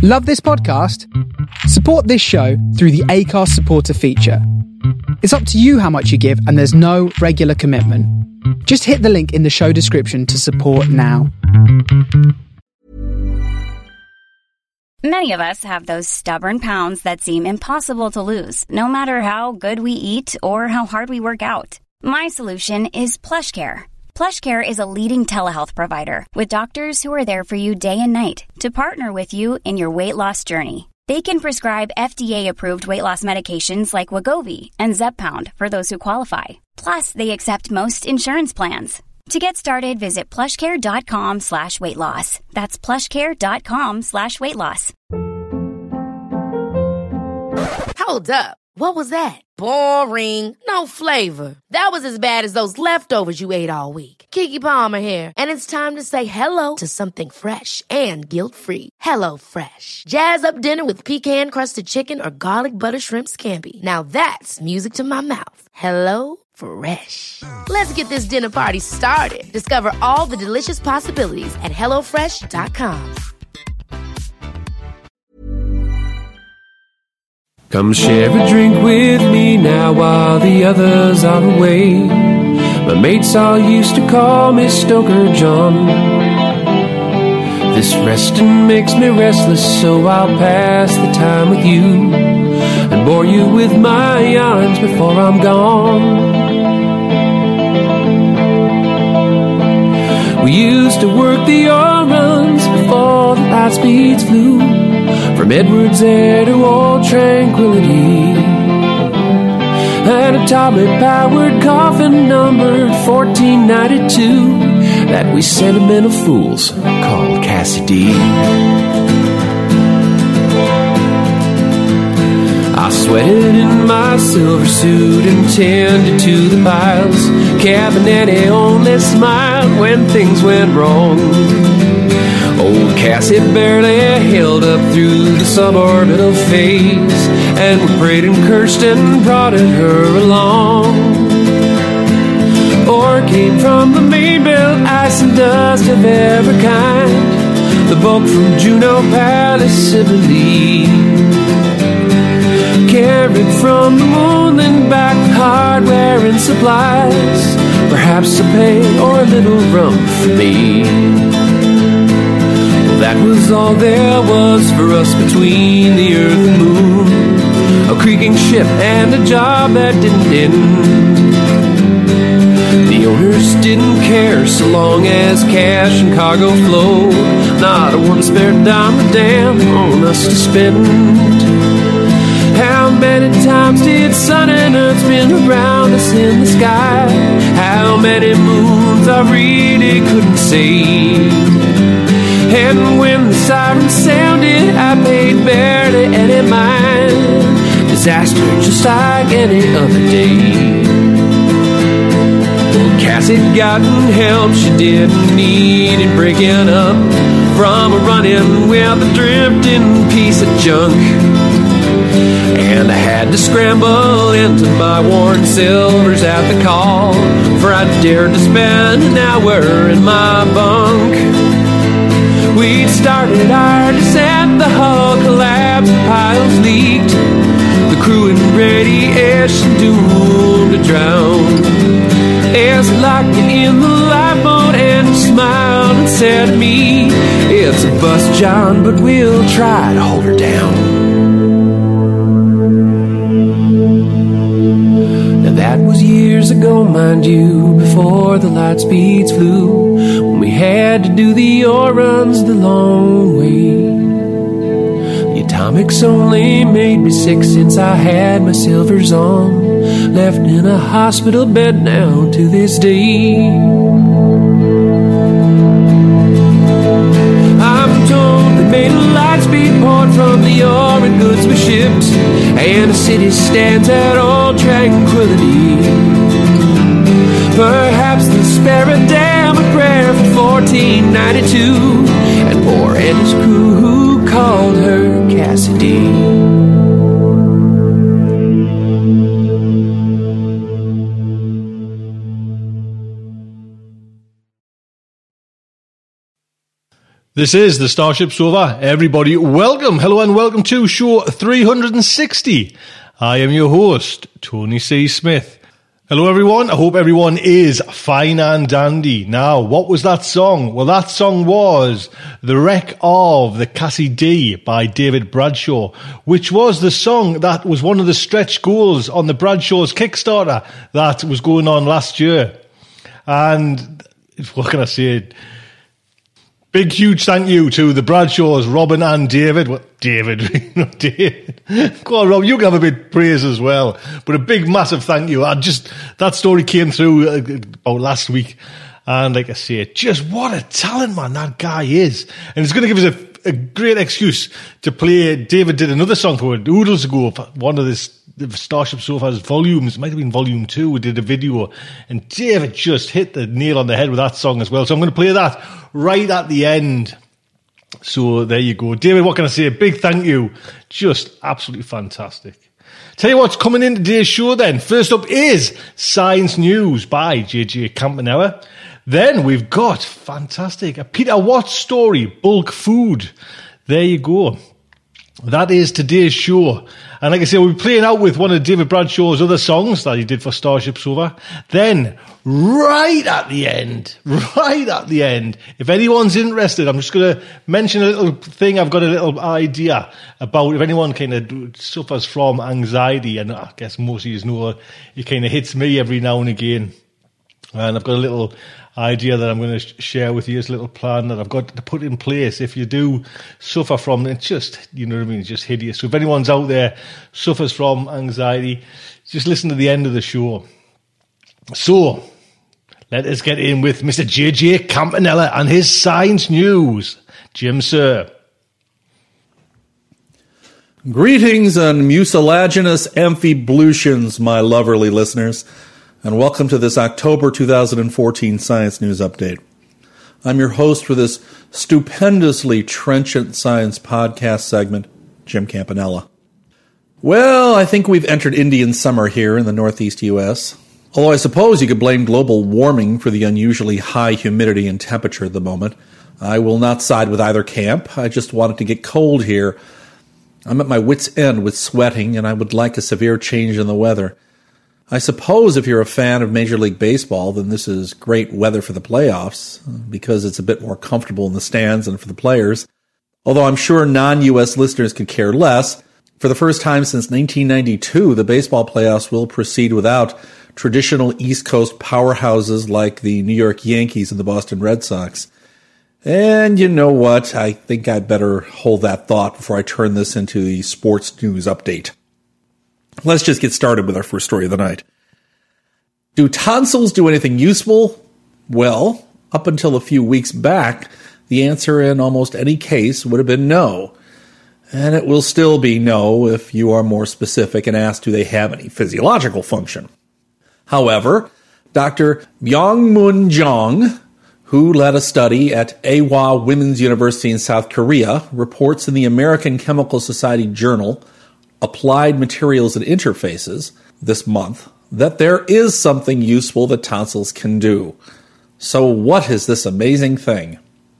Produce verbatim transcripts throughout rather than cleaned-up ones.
Love this podcast? Support this show through the Acast supporter feature. It's up to you how much you give, and there's no regular commitment. Just hit the link in the show description to support now. Many of us have those stubborn pounds that seem impossible to lose, no matter how good we eat or how hard we work out. My solution is PlushCare. PlushCare is a leading telehealth provider with doctors who are there for you day and night to partner with you in your weight loss journey. They can prescribe F D A-approved weight loss medications like Wegovy and Zepbound for those who qualify. Plus, they accept most insurance plans. To get started, visit plushcare.com slash weight loss. That's plushcare.com slash weight loss. Hold up. What was that? Boring. No flavor. That was as bad as those leftovers you ate all week. Keke Palmer here. And it's time to say hello to something fresh and guilt-free. Hello Fresh. Jazz up dinner with pecan-crusted chicken or garlic butter shrimp scampi. Now that's music to my mouth. Hello Fresh. Let's get this dinner party started. Discover all the delicious possibilities at hello fresh dot com. Come share a drink with me now while the others are away. My mates all used to call me Stoker John. This resting makes me restless, so I'll pass the time with you and bore you with my yarns before I'm gone. We used to work the oil runs before the light speeds flew, from Edwards Air to Old Tranquility, and a atomic-powered coffin numbered fourteen ninety-two that we sentimental fools called Cassidy. I sweated in my silver suit and tended to the piles. Cabinetti only smiled when things went wrong. Old Cassie barely held up through the suborbital phase, and we prayed and cursed and prodded her along. Or came from the main belt, ice and dust of every kind, the bulk from Juneau Palace, Sibylle. Carried from the moon and back hardware and supplies, perhaps a pay or a little rum for me. Well, that was all there was for us between the earth and moon, a creaking ship and a job that didn't end. The owners didn't care so long as cash and cargo flowed, not a one spare dime a damn on us to spend. How many times did sun and earth spin around us in the sky? How many moons I really couldn't say. And when the siren sounded, I paid barely any mind. Disaster just like any other day. Well, Cassie had gotten help she didn't need in breaking up from a run-in with a drifting piece of junk. And I had to scramble into my worn silvers at the call, for I dared to spend an hour in my bunk. We'd started our descent, the hull collapsed, the piles leaked, the crew in radiation doomed to drown. As I locked me in the lifeboat and he smiled and said to me, "It's a bust, John, but we'll try to hold her down." That was years ago, mind you, before the light speeds flew, when we had to do the ore runs the long way. The atomics only made me sick since I had my silvers on, left in a hospital bed now to this day. I'm told they made a light speed port from the ore and goods we shipped, and the city stands at Old Tranquility. Perhaps they'll spare a damn a prayer for fourteen ninety-two, and Moore and his crew who called her Cassidy. This is the Starship Sofa. Everybody, welcome, hello and welcome to show three hundred sixty. I am your host, Tony C. Smith. Hello everyone, I hope everyone is fine and dandy. Now, what was that song? Well, that song was The Wreck of the Cassie D by David Bradshaw, which was the song that was one of the stretch goals on the Bradshaw's Kickstarter that was going on last year. And what can I say? Big, huge thank you to the Bradshaws, Robin and David. Well, David, not David. Go on, Rob, you can have a bit of praise as well. But a big, massive thank you. I just, that story came through about last week. And like I say, just what a talent, man, that guy is. And it's going to give us a, a great excuse to play. David did another song for oodles ago, one of this the Starship Sofa's volumes, it might have been volume two, we did a video, and David just hit the nail on the head with that song as well. So I'm going to play that right at the end. So there you go. David, what can I say? A big thank you. Just absolutely fantastic. Tell you what's coming in today's show then. First up is Science News by J J Campanella. Then we've got, fantastic, a Peter Watts story, Bulk Food. There you go. That is today's show. And like I say, we'll be playing out with one of David Bradshaw's other songs that he did for Starship Sofa. Then, right at the end, right at the end, if anyone's interested, I'm just going to mention a little thing. I've got a little idea about if anyone kind of suffers from anxiety, and I guess most of you know it kind of hits me every now and again. And I've got a little idea that I'm going to share with you, this little plan that I've got to put in place if you do suffer from it. Just, you know what I mean, it's just hideous. So if anyone's out there suffers from anxiety, just listen to the end of the show. So let us get in with Mister J J Campanella and his Science News. Jim, sir. Greetings and mucilaginous amphiblutions, my loverly listeners, and welcome to this October two thousand fourteen Science News Update. I'm your host for this stupendously trenchant science podcast segment, Jim Campanella. Well, I think we've entered Indian summer here in the northeast U S, although I suppose you could blame global warming for the unusually high humidity and temperature at the moment. I will not side with either camp. I just wanted to get cold here. I'm at my wit's end with sweating, and I would like a severe change in the weather. I suppose if you're a fan of Major League Baseball, then this is great weather for the playoffs, because it's a bit more comfortable in the stands and for the players. Although I'm sure non-U S listeners could care less. For the first time since nineteen ninety-two, the baseball playoffs will proceed without traditional East Coast powerhouses like the New York Yankees and the Boston Red Sox. And you know what? I think I better hold that thought before I turn this into the sports news update. Let's just get started with our first story of the night. Do tonsils do anything useful? Well, up until a few weeks back, the answer in almost any case would have been no. And it will still be no if you are more specific and ask, do they have any physiological function? However, Doctor Byung-Moon Jong, who led a study at Awa Women's University in South Korea, reports in the American Chemical Society Journal, Applied Materials and Interfaces, this month, that there is something useful that tonsils can do. So what is this amazing thing?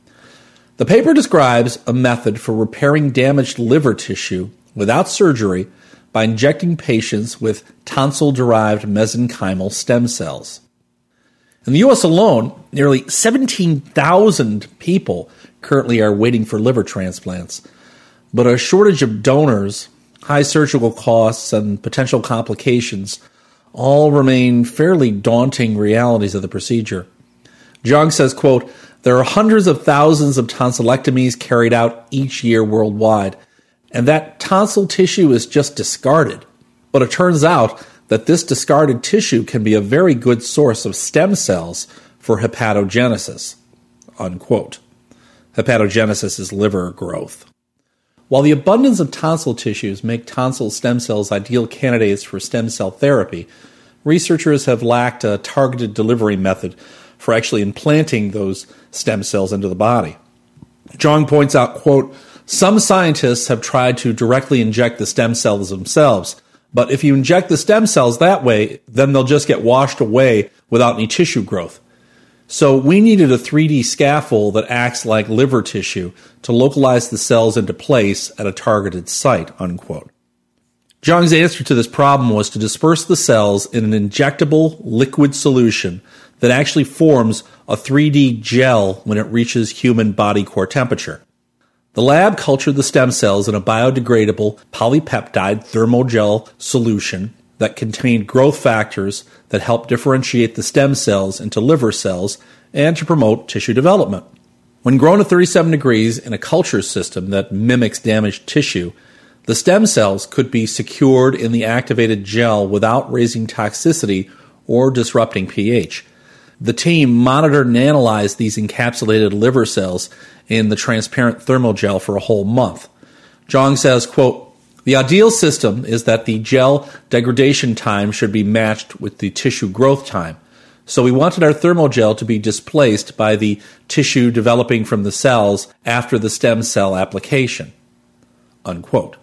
The paper describes a method for repairing damaged liver tissue without surgery by injecting patients with tonsil-derived mesenchymal stem cells. In the U S alone, nearly seventeen thousand people currently are waiting for liver transplants, but a shortage of donors, high surgical costs, and potential complications all remain fairly daunting realities of the procedure. Jong says, quote, there are hundreds of thousands of tonsillectomies carried out each year worldwide, and that tonsil tissue is just discarded. But it turns out that this discarded tissue can be a very good source of stem cells for hepatogenesis, unquote. Hepatogenesis is liver growth. While the abundance of tonsil tissues make tonsil stem cells ideal candidates for stem cell therapy, researchers have lacked a targeted delivery method for actually implanting those stem cells into the body. Jong points out, quote, some scientists have tried to directly inject the stem cells themselves, but if you inject the stem cells that way, then they'll just get washed away without any tissue growth. So we needed a three D scaffold that acts like liver tissue to localize the cells into place at a targeted site, unquote. Zhang's answer to this problem was to disperse the cells in an injectable liquid solution that actually forms a three D gel when it reaches human body core temperature. The lab cultured the stem cells in a biodegradable polypeptide thermogel solution that contained growth factors that help differentiate the stem cells into liver cells and to promote tissue development. When grown at thirty-seven degrees in a culture system that mimics damaged tissue, the stem cells could be secured in the activated gel without raising toxicity or disrupting pH. The team monitored and analyzed these encapsulated liver cells in the transparent thermogel for a whole month. Zhang says, quote, "The ideal system is that the gel degradation time should be matched with the tissue growth time. So we wanted our thermogel to be displaced by the tissue developing from the cells after the stem cell application." Unquote.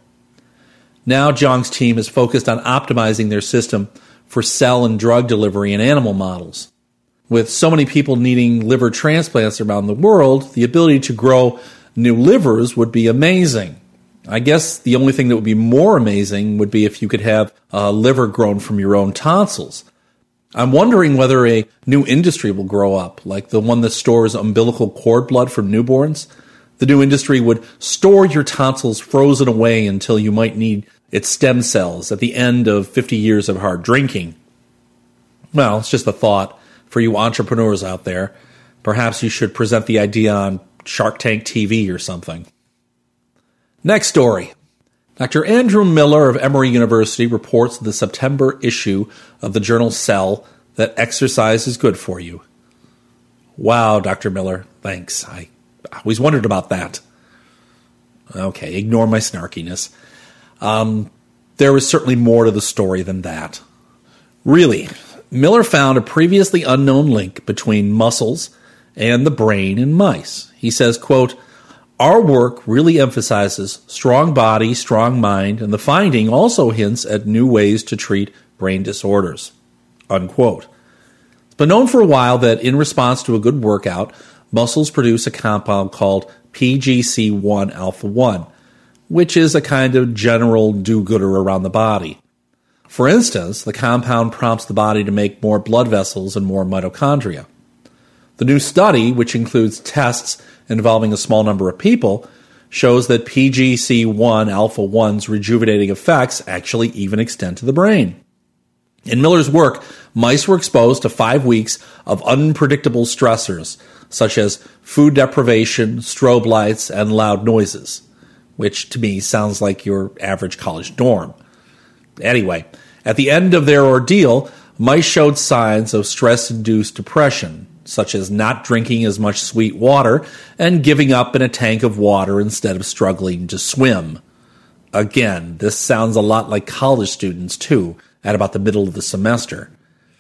Now Zhang's team is focused on optimizing their system for cell and drug delivery in animal models. With so many people needing liver transplants around the world, the ability to grow new livers would be amazing. I guess the only thing that would be more amazing would be if you could have a liver grown from your own tonsils. I'm wondering whether a new industry will grow up, like the one that stores umbilical cord blood from newborns. The new industry would store your tonsils frozen away until you might need its stem cells at the end of fifty years of hard drinking. Well, it's just a thought for you entrepreneurs out there. Perhaps you should present the idea on Shark Tank T V or something. Next story. Doctor Andrew Miller of Emory University reports in the September issue of the journal Cell that exercise is good for you. Wow, Doctor Miller, thanks. I always wondered about that. Okay, ignore my snarkiness. Um, there was certainly more to the story than that. Really, Miller found a previously unknown link between muscles and the brain in mice. He says, quote, "Our work really emphasizes strong body, strong mind, and the finding also hints at new ways to treat brain disorders." Unquote. It's been known for a while that in response to a good workout, muscles produce a compound called P G C one alpha one, which is a kind of general do-gooder around the body. For instance, the compound prompts the body to make more blood vessels and more mitochondria. The new study, which includes tests involving a small number of people, shows that P G C one alpha one's rejuvenating effects actually even extend to the brain. In Miller's work, mice were exposed to five weeks of unpredictable stressors, such as food deprivation, strobe lights, and loud noises, which to me sounds like your average college dorm. Anyway, at the end of their ordeal, mice showed signs of stress-induced depression, such as not drinking as much sweet water and giving up in a tank of water instead of struggling to swim. Again, this sounds a lot like college students, too, at about the middle of the semester.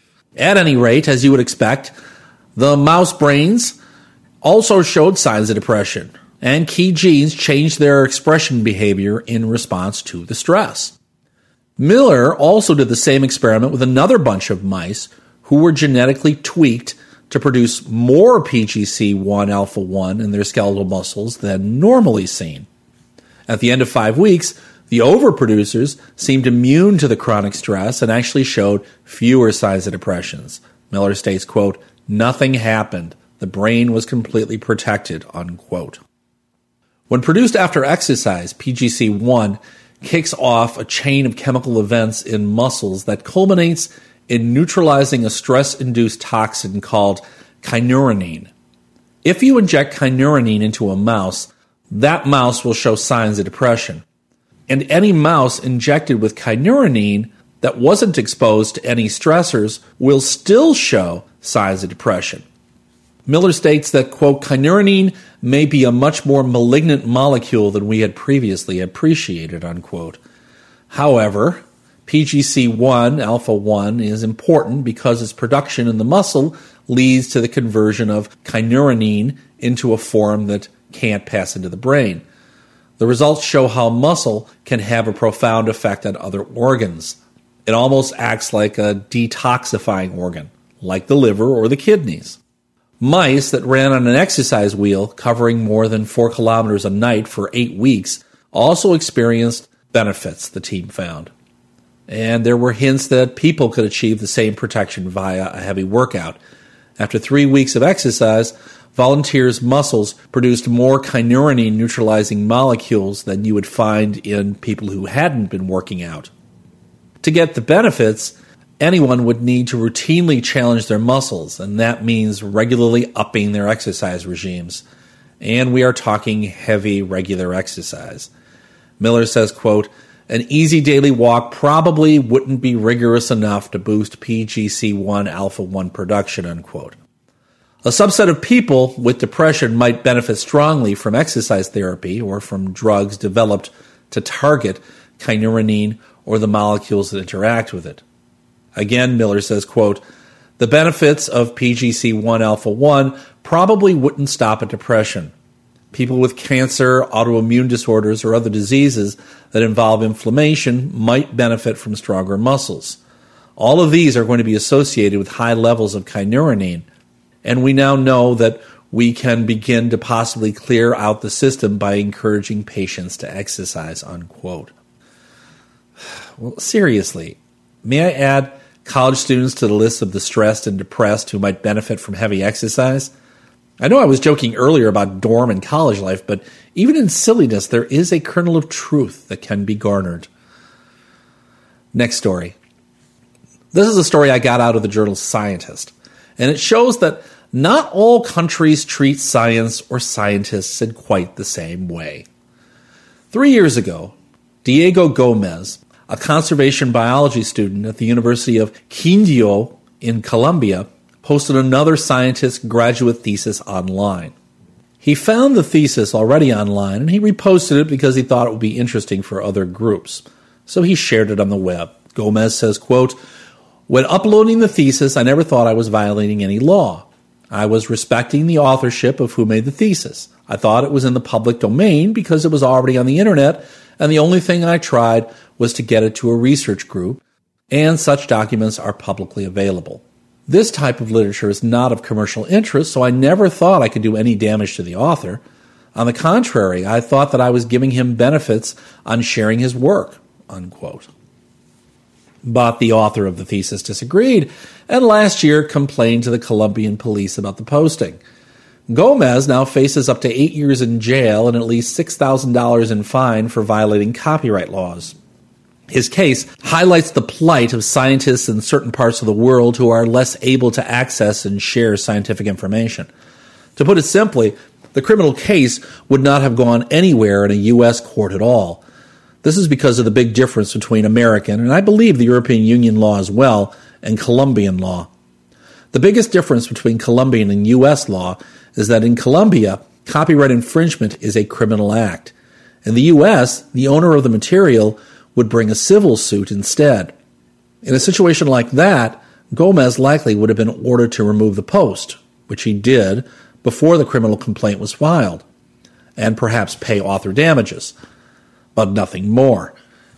At any rate, as you would expect, the mouse brains also showed signs of depression, and key genes changed their expression behavior in response to the stress. Miller also did the same experiment with another bunch of mice who were genetically tweaked to produce more P G C one alpha one in their skeletal muscles than normally seen. At the end of five weeks, the overproducers seemed immune to the chronic stress and actually showed fewer signs of depressions. Miller states, quote, "Nothing happened. The brain was completely protected," unquote. When produced after exercise, P G C one kicks off a chain of chemical events in muscles that culminates in neutralizing a stress-induced toxin called kynurenine. If you inject kynurenine into a mouse, that mouse will show signs of depression. And any mouse injected with kynurenine that wasn't exposed to any stressors will still show signs of depression. Miller states that, quote, "Kynurenine may be a much more malignant molecule than we had previously appreciated," unquote. However, P G C one alpha one is important because its production in the muscle leads to the conversion of kynurenine into a form that can't pass into the brain. The results show how muscle can have a profound effect on other organs. It almost acts like a detoxifying organ, like the liver or the kidneys. Mice that ran on an exercise wheel covering more than four kilometers a night for eight weeks also experienced benefits, the team found. And there were hints that people could achieve the same protection via a heavy workout. After three weeks of exercise, volunteers' muscles produced more kynurenine-neutralizing molecules than you would find in people who hadn't been working out. To get the benefits, anyone would need to routinely challenge their muscles, and that means regularly upping their exercise regimes. And we are talking heavy, regular exercise. Miller says, quote, an easy daily walk probably wouldn't be rigorous enough to boost P G C one alpha one production, unquote. A subset of people with depression might benefit strongly from exercise therapy or from drugs developed to target kynurenine or the molecules that interact with it. Again, Miller says, quote, the benefits of P G C one alpha one probably wouldn't stop at depression. People with cancer, autoimmune disorders, or other diseases that involve inflammation might benefit from stronger muscles. All of these are going to be associated with high levels of kynurenine, and we now know that we can begin to possibly clear out the system by encouraging patients to exercise, unquote. Well, seriously, may I add college students to the list of the stressed and depressed who might benefit from heavy exercise? I know I was joking earlier about dorm and college life, but even in silliness, there is a kernel of truth that can be garnered. Next story. This is a story I got out of the journal Scientist, and it shows that not all countries treat science or scientists in quite the same way. Three years ago, Diego Gomez, a conservation biology student at the University of Quindío in Colombia, posted another scientist graduate thesis online. He found the thesis already online, and he reposted it because he thought it would be interesting for other groups. So he shared it on the web. Gomez says, quote, when uploading the thesis, I never thought I was violating any law. I was respecting the authorship of who made the thesis. I thought it was in the public domain because it was already on the internet, and the only thing I tried was to get it to a research group, and such documents are publicly available. This type of literature is not of commercial interest, so I never thought I could do any damage to the author. On the contrary, I thought that I was giving him benefits on sharing his work, unquote. But the author of the thesis disagreed, and last year complained to the Colombian police about the posting. Gomez now faces up to eight years in jail and at least six thousand dollars in fine for violating copyright laws. His case highlights the plight of scientists in certain parts of the world who are less able to access and share scientific information. To put it simply, the criminal case would not have gone anywhere in a U S court at all. This is because of the big difference between American, and I believe the European Union law as well, and Colombian law. The biggest difference between Colombian and U S law is that in Colombia, copyright infringement is a criminal act. In the U S, the owner of the material would bring a civil suit instead. In a situation like that, Gomez likely would have been ordered to remove the post, which he did before the criminal complaint was filed, and perhaps pay author damages, but nothing more.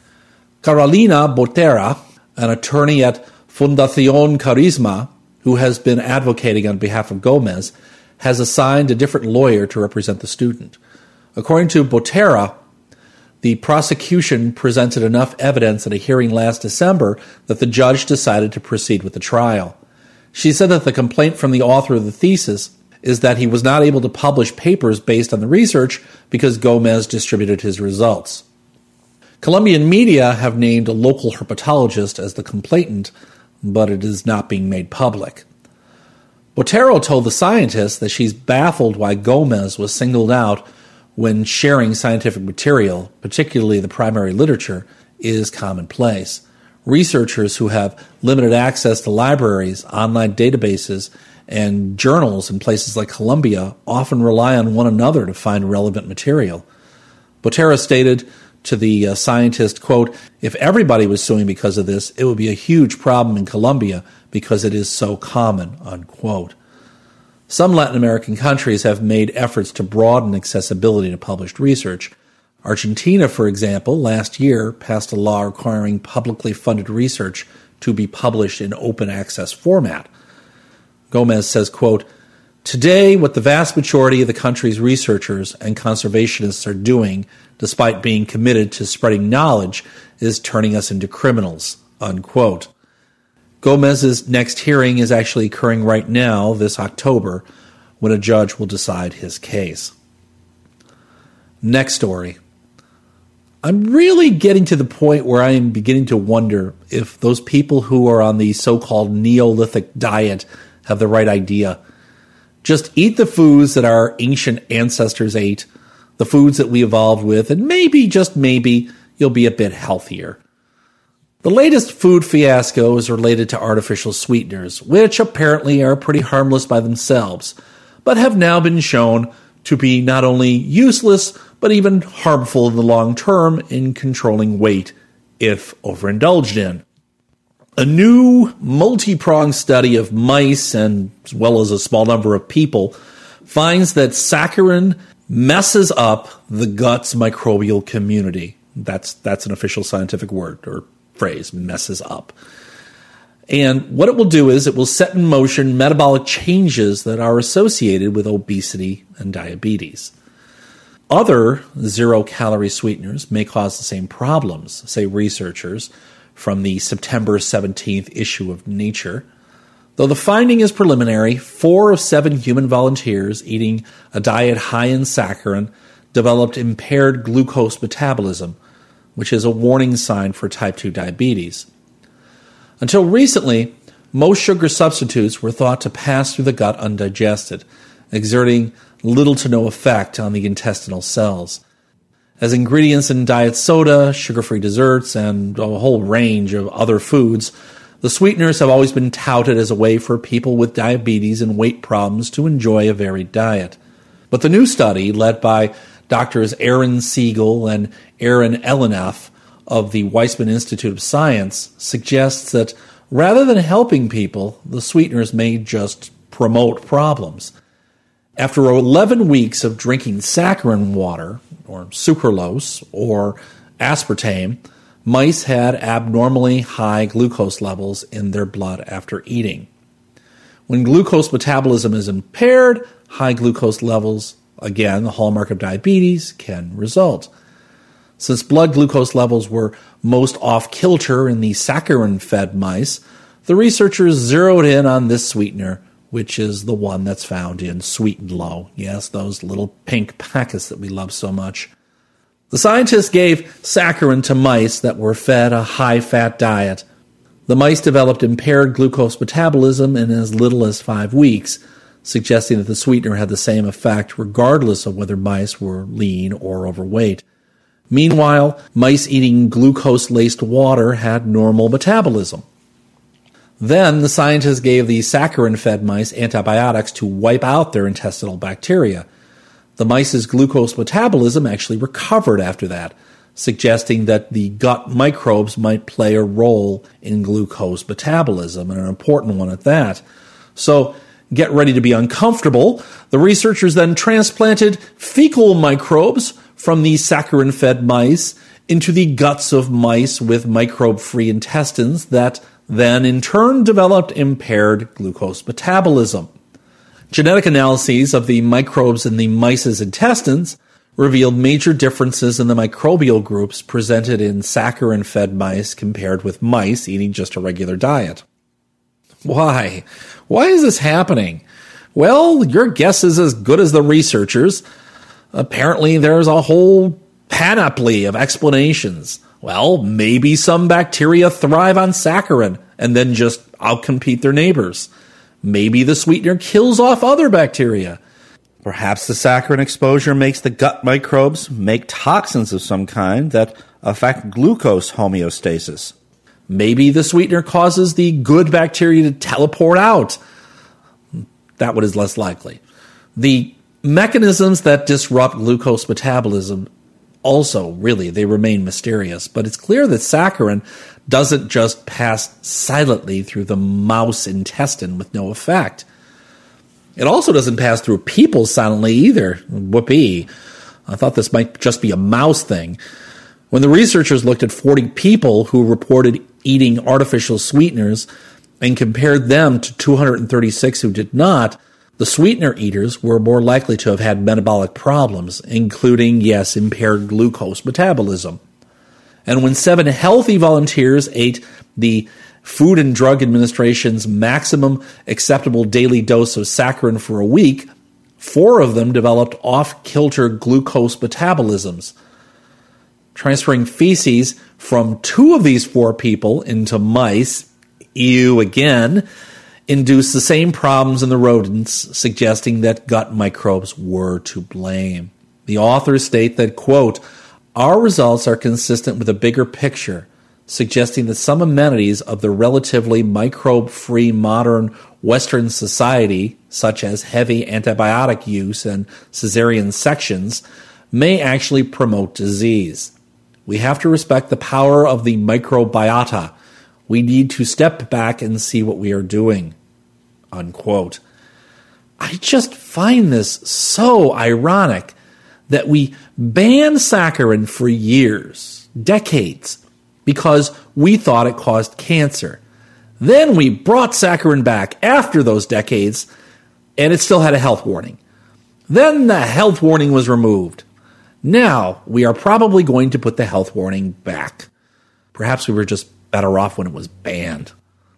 Carolina Botera, an attorney at Fundación Carisma, who has been advocating on behalf of Gomez, has assigned a different lawyer to represent the student. According to Botera, the prosecution presented enough evidence at a hearing last December that the judge decided to proceed with the trial. She said that the complaint from the author of the thesis is that he was not able to publish papers based on the research because Gomez distributed his results. Colombian media have named a local herpetologist as the complainant, but it is not being made public. Botero told the scientist that she's baffled why Gomez was singled out when sharing scientific material, particularly the primary literature, is commonplace. Researchers who have limited access to libraries, online databases, and journals in places like Colombia often rely on one another to find relevant material. Botero stated to the uh, scientist, quote, if everybody was suing because of this, it would be a huge problem in Colombia because it is so common, unquote. Some Latin American countries have made efforts to broaden accessibility to published research. Argentina, for example, last year passed a law requiring publicly funded research to be published in open access format. Gomez says, quote, Today, what the vast majority of the country's researchers and conservationists are doing, despite being committed to spreading knowledge, is turning us into criminals, unquote. Gomez's next hearing is actually occurring right now, this October, when a judge will decide his case. Next story. I'm really getting to the point where I am beginning to wonder if those people who are on the so-called Neolithic diet have the right idea. Just eat the foods that our ancient ancestors ate, the foods that we evolved with, and maybe, just maybe, you'll be a bit healthier. The latest food fiasco is related to artificial sweeteners, which apparently are pretty harmless by themselves, but have now been shown to be not only useless, but even harmful in the long term in controlling weight, if overindulged in. A new multi-pronged study of mice, and as well as a small number of people, finds that saccharin messes up the gut's microbial community. That's, that's an official scientific word or phrase, messes up. And what it will do is it will set in motion metabolic changes that are associated with obesity and diabetes. Other zero-calorie sweeteners may cause the same problems, say researchers from the September seventeenth issue of Nature. Though the finding is preliminary, four of seven human volunteers eating a diet high in saccharin developed impaired glucose metabolism, which is a warning sign for type two diabetes. Until recently, most sugar substitutes were thought to pass through the gut undigested, exerting little to no effect on the intestinal cells. As ingredients in diet soda, sugar-free desserts, and a whole range of other foods, the sweeteners have always been touted as a way for people with diabetes and weight problems to enjoy a varied diet. But the new study, led by Doctors Aaron Siegel and Aaron Elleneff of the Weizmann Institute of Science, suggests that rather than helping people, the sweeteners may just promote problems. After eleven weeks of drinking saccharin water, or sucralose, or aspartame, mice had abnormally high glucose levels in their blood after eating. When glucose metabolism is impaired, high glucose levels, again the hallmark of diabetes, can result. Since blood glucose levels were most off-kilter in the saccharin-fed mice, the researchers zeroed in on this sweetener, which is the one that's found in Sweet and Low. Yes, those little pink packets that we love so much. The scientists gave saccharin to mice that were fed a high-fat diet. The mice developed impaired glucose metabolism in as little as five weeks, suggesting that the sweetener had the same effect regardless of whether mice were lean or overweight. Meanwhile, mice eating glucose-laced water had normal metabolism. Then the scientists gave the saccharin-fed mice antibiotics to wipe out their intestinal bacteria. The mice's glucose metabolism actually recovered after that, suggesting that the gut microbes might play a role in glucose metabolism, and an important one at that. So, get ready to be uncomfortable. The researchers then transplanted fecal microbes from the saccharin-fed mice into the guts of mice with microbe-free intestines that then in turn developed impaired glucose metabolism. Genetic analyses of the microbes in the mice's intestines revealed major differences in the microbial groups presented in saccharin-fed mice compared with mice eating just a regular diet. Why? Why is this happening? Well, your guess is as good as the researchers. Apparently, there's a whole panoply of explanations. Well, maybe some bacteria thrive on saccharin and then just outcompete their neighbors. Maybe the sweetener kills off other bacteria. Perhaps the saccharin exposure makes the gut microbes make toxins of some kind that affect glucose homeostasis. Maybe the sweetener causes the good bacteria to teleport out. That one is less likely. The mechanisms that disrupt glucose metabolism also, really, they remain mysterious, but it's clear that saccharin doesn't just pass silently through the mouse intestine with no effect. It also doesn't pass through people silently either. Whoopee. I thought this might just be a mouse thing. When the researchers looked at forty people who reported eating artificial sweeteners and compared them to two hundred thirty-six who did not, The sweetener eaters were more likely to have had metabolic problems, including, yes, impaired glucose metabolism. And when seven healthy volunteers ate the Food and Drug Administration's maximum acceptable daily dose of saccharin for a week, four of them developed off-kilter glucose metabolisms. Transferring feces from two of these four people into mice, ew again, induced the same problems in the rodents, suggesting that gut microbes were to blame. The authors state that, quote, our results are consistent with a bigger picture, suggesting that some amenities of the relatively microbe-free modern Western society, such as heavy antibiotic use and cesarean sections, may actually promote disease. We have to respect the power of the microbiota. We need to step back and see what we are doing. Unquote. I just find this so ironic that we banned saccharin for years, decades, because we thought it caused cancer. Then we brought saccharin back after those decades, and it still had a health warning. Then the health warning was removed. Now we are probably going to put the health warning back. Perhaps we were just better off when it was banned.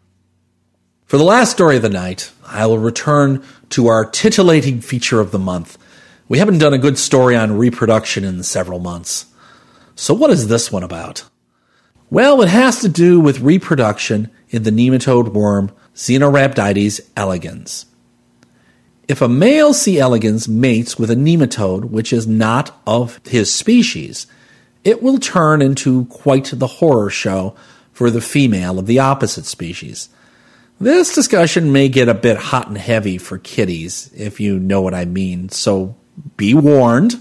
For the last story of the night, I will return to our titillating feature of the month. We haven't done a good story on reproduction in several months. So what is this one about? Well, it has to do with reproduction in the nematode worm Xenorhabdites elegans. If a male C. elegans mates with a nematode which is not of his species, it will turn into quite the horror show for the female of the opposite species. This discussion may get a bit hot and heavy for kiddies, if you know what I mean, so be warned.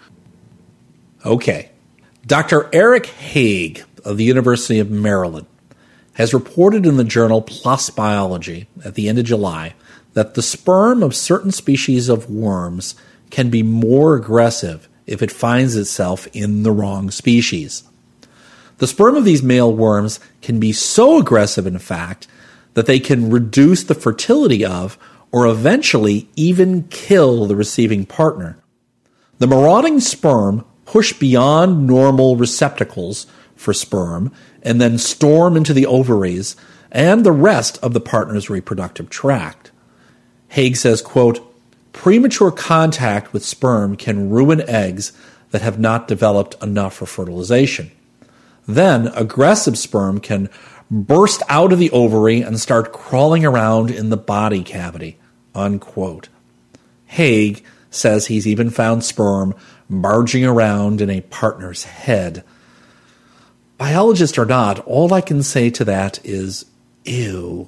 Okay. Doctor Eric Haig of the University of Maryland has reported in the journal PLOS Biology at the end of July that the sperm of certain species of worms can be more aggressive if it finds itself in the wrong species. The sperm of these male worms can be so aggressive, in fact, that they can reduce the fertility of or eventually even kill the receiving partner. The marauding sperm push beyond normal receptacles for sperm and then storm into the ovaries and the rest of the partner's reproductive tract. Haig says, quote, premature contact with sperm can ruin eggs that have not developed enough for fertilization. Then aggressive sperm can burst out of the ovary and start crawling around in the body cavity, unquote. Haig says he's even found sperm barging around in a partner's head. Biologist or not, all I can say to that is, ew.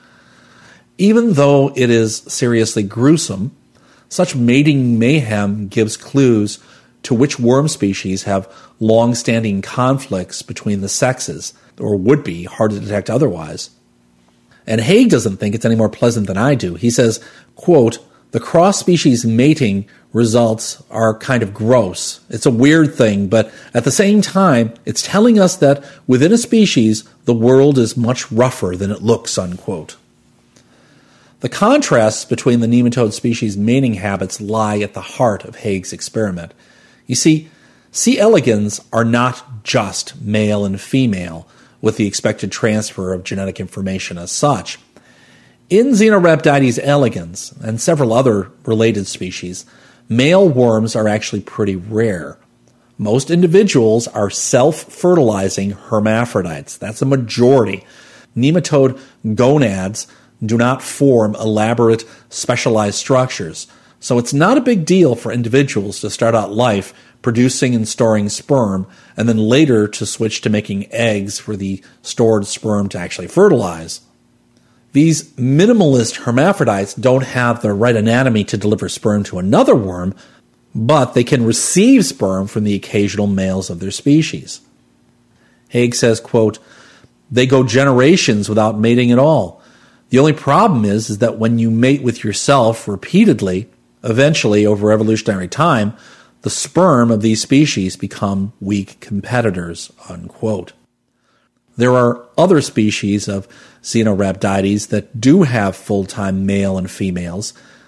Even though it is seriously gruesome, such mating mayhem gives clues to which worm species have long-standing conflicts between the sexes, or would be hard to detect otherwise. And Haig doesn't think it's any more pleasant than I do. He says, quote, the cross-species mating results are kind of gross. It's a weird thing, but at the same time, it's telling us that within a species, the world is much rougher than it looks, unquote. The contrasts between the nematode species' mating habits lie at the heart of Haig's experiment. You see, C. elegans are not just male and female, with the expected transfer of genetic information as such. In Xenorhabdites elegans and several other related species, male worms are actually pretty rare. Most individuals are self-fertilizing hermaphrodites. That's a majority. Nematode gonads do not form elaborate, specialized structures, so it's not a big deal for individuals to start out life producing and storing sperm, and then later to switch to making eggs for the stored sperm to actually fertilize. These minimalist hermaphrodites don't have the right anatomy to deliver sperm to another worm, but they can receive sperm from the occasional males of their species. Haig says, quote, they go generations without mating at all. The only problem is, is that when you mate with yourself repeatedly, eventually over evolutionary time, the sperm of these species become weak competitors, unquote. There are other species of Xenorhabdites that do have full-time male and females,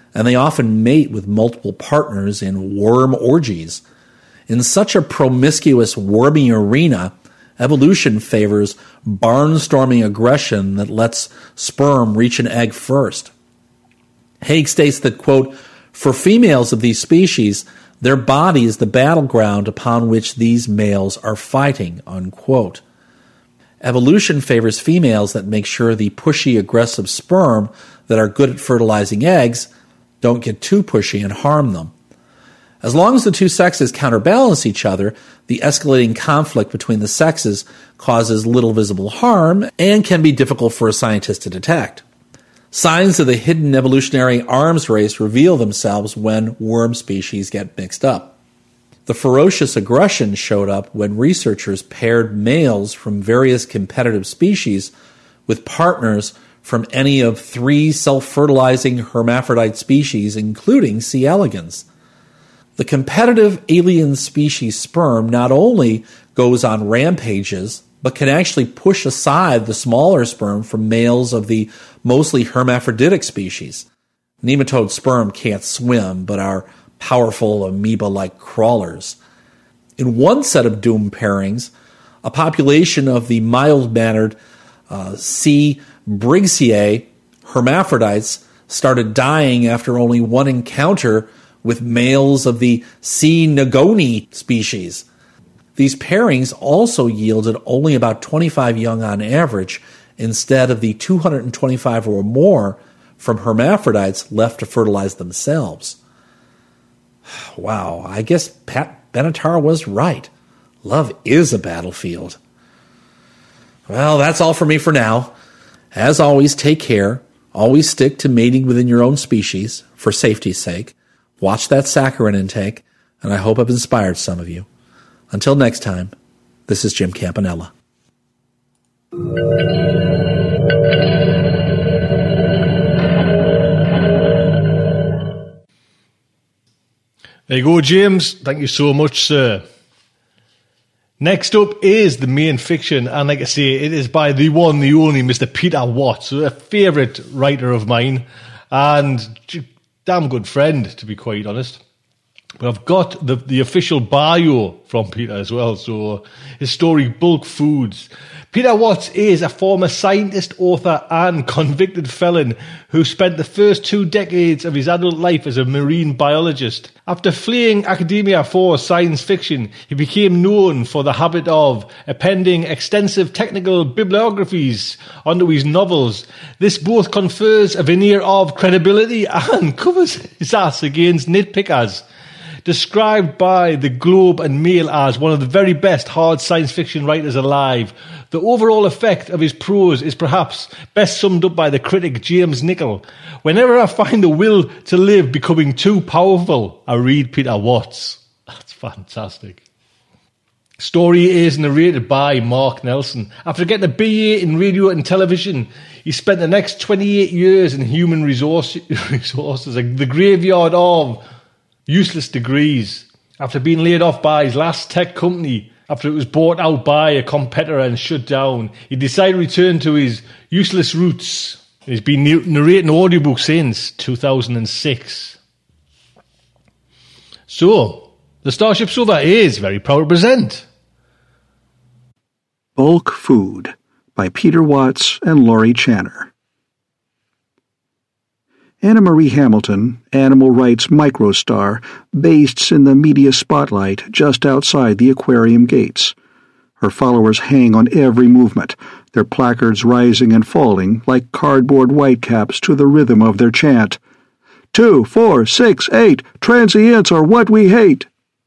and they often mate with multiple partners in worm orgies. In such a promiscuous, wormy arena, evolution favors barnstorming aggression that lets sperm reach an egg first. Haig states that, quote, for females of these species, their body is the battleground upon which these males are fighting, unquote. Evolution favors females that make sure the pushy, aggressive sperm that are good at fertilizing eggs don't get too pushy and harm them. As long as the two sexes counterbalance each other, the escalating conflict between the sexes causes little visible harm and can be difficult for a scientist to detect. Signs of the hidden evolutionary arms race reveal themselves when worm species get mixed up. The ferocious aggression showed up when researchers paired males from various competitive species with partners from any of three self-fertilizing hermaphrodite species, including C. elegans. The competitive alien species sperm not only goes on rampages, but can actually push aside the smaller sperm from males of the mostly hermaphroditic species. Nematode sperm can't swim, but are powerful amoeba-like crawlers. In one set of doomed pairings, a population of the mild-mannered uh, C. briggsii hermaphrodites started dying after only one encounter with males of the C. nagoni species. These pairings also yielded only about twenty-five young on average, instead of the two hundred twenty-five or more from hermaphrodites left to fertilize themselves. Wow, I guess Pat Benatar was right. Love is a battlefield. Well, that's all for me for now. As always, take care. Always stick to mating within your own species, for safety's sake. Watch that saccharin intake, and I hope I've inspired some of you. Until next time, this is Jim Campanella. There you go, James. Thank you so much, sir. Next up is the main fiction, and like I say, it is by the one, the only Mister Peter Watts, a favourite writer of mine, and damn good friend, to be quite honest. But I've got the, the official bio from Peter as well, so his story, Bulk Foods. Peter Watts is a former scientist, author, and convicted felon who spent the first two decades of his adult life as a marine biologist. After fleeing academia for science fiction, he became known for the habit of appending extensive technical bibliographies onto his novels. This both confers a veneer of credibility and covers his ass against nitpickers. Described by the Globe and Mail as one of the very best hard science fiction writers alive, the overall effect of his prose is perhaps best summed up by the critic James Nichol. Whenever I find the will to live becoming too powerful, I read Peter Watts. That's fantastic. Story is narrated by Mark Nelson. After getting a B A in radio and television, he spent the next twenty-eight years in human resource, resources, the graveyard of useless degrees. After being laid off by his last tech company, after it was bought out by a competitor and shut down, he decided to return to his useless roots. He's been narrating audiobooks since two thousand six. So, the Starship Sofa is very proud to present Bulk Food by Peter Watts and Laurie Channer. Anna Marie Hamilton, animal rights microstar, bastes in the media spotlight just outside the aquarium gates. Her followers hang on every movement, their placards rising and falling like cardboard whitecaps to the rhythm of their chant. Two, four, six, eight, transients are what we hate.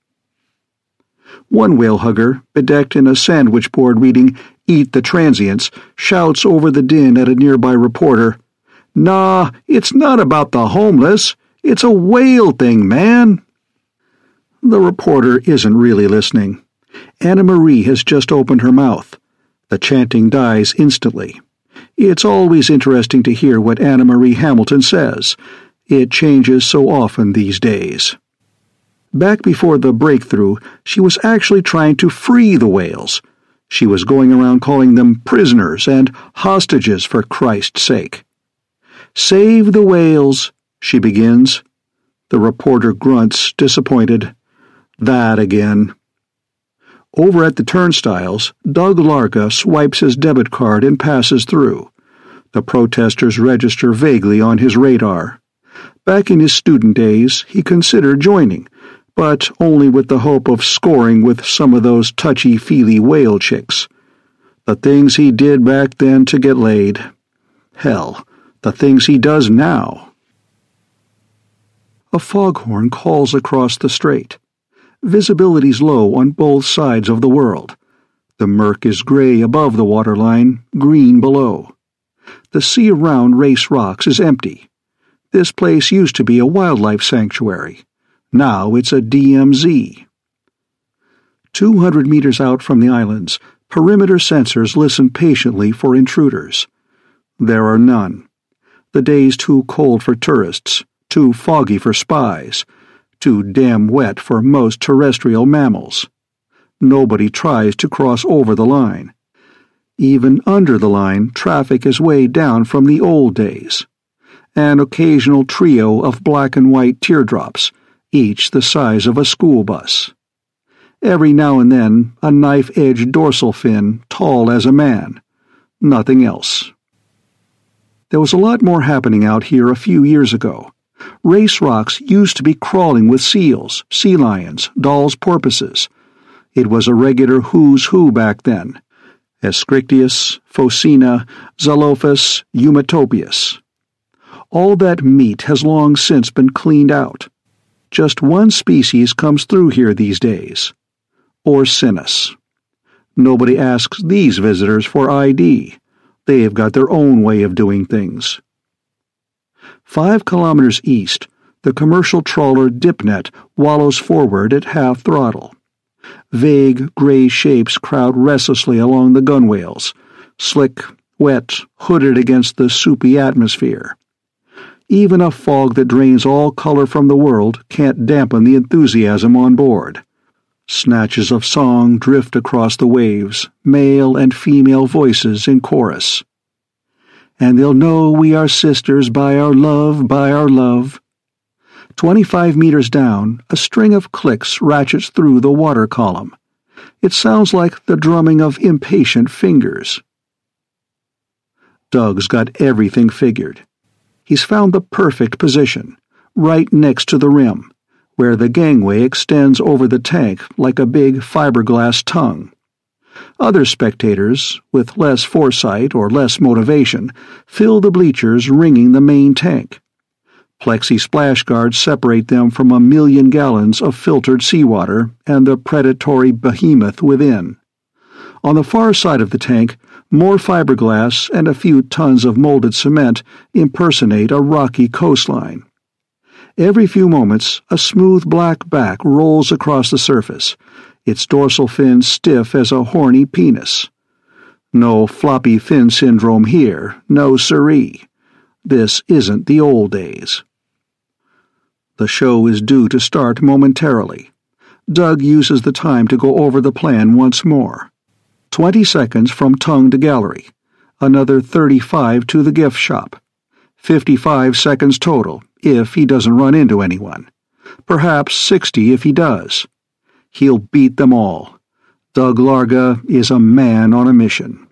One whale hugger, bedecked in a sandwich board reading Eat the Transients, shouts over the din at a nearby reporter, Nah, it's not about the homeless. It's a whale thing, man. The reporter isn't really listening. Anna Marie has just opened her mouth. The chanting dies instantly. It's always interesting to hear what Anna Marie Hamilton says. It changes so often these days. Back before the breakthrough, she was actually trying to free the whales. She was going around calling them prisoners and hostages for Christ's sake. Save the whales, she begins. The reporter grunts, disappointed. That again. Over at the turnstiles, Doug Larga swipes his debit card and passes through. The protesters register vaguely on his radar. Back in his student days, he considered joining, but only with the hope of scoring with some of those touchy-feely whale chicks. The things he did back then to get laid. Hell, the things he does now. A foghorn calls across the strait. Visibility's low on both sides of the world. The murk is gray above the waterline, green below. The sea around Race Rocks is empty. This place used to be a wildlife sanctuary. Now it's a D M Z. Two hundred meters out from the islands, perimeter sensors listen patiently for intruders. There are none. The day's too cold for tourists, too foggy for spies, too damn wet for most terrestrial mammals. Nobody tries to cross over the line. Even under the line, traffic is way down from the old days. An occasional trio of black and white teardrops, each the size of a school bus. Every now and then, a knife-edged dorsal fin, tall as a man. Nothing else. There was a lot more happening out here a few years ago. Race Rocks used to be crawling with seals, sea lions, Dall's porpoises. It was a regular who's who back then. Eschrichtius, Phocina, Xalophus, Eumetopius. All that meat has long since been cleaned out. Just one species comes through here these days. Orcinus. Nobody asks these visitors for I D. They've got their own way of doing things. Five kilometers east, the commercial trawler Dipnet wallows forward at half throttle. Vague, gray shapes crowd restlessly along the gunwales, slick, wet, hooded against the soupy atmosphere. Even a fog that drains all color from the world can't dampen the enthusiasm on board. Snatches of song drift across the waves, male and female voices in chorus. And they'll know we are sisters by our love, by our love. Twenty-five meters down, a string of clicks ratchets through the water column. It sounds like the drumming of impatient fingers. Doug's got everything figured. He's found the perfect position, right next to the rim, where the gangway extends over the tank like a big fiberglass tongue. Other spectators, with less foresight or less motivation, fill the bleachers ringing the main tank. Plexi splash guards separate them from a million gallons of filtered seawater and the predatory behemoth within. On the far side of the tank, more fiberglass and a few tons of molded cement impersonate a rocky coastline. Every few moments, a smooth black back rolls across the surface, its dorsal fin stiff as a horny penis. No floppy fin syndrome here, no siree. This isn't the old days. The show is due to start momentarily. Doug uses the time to go over the plan once more. Twenty seconds from tongue to gallery. Another thirty-five to the gift shop. Fifty-five seconds total, if he doesn't run into anyone. Perhaps sixty if he does. He'll beat them all. Doug Larga is a man on a mission.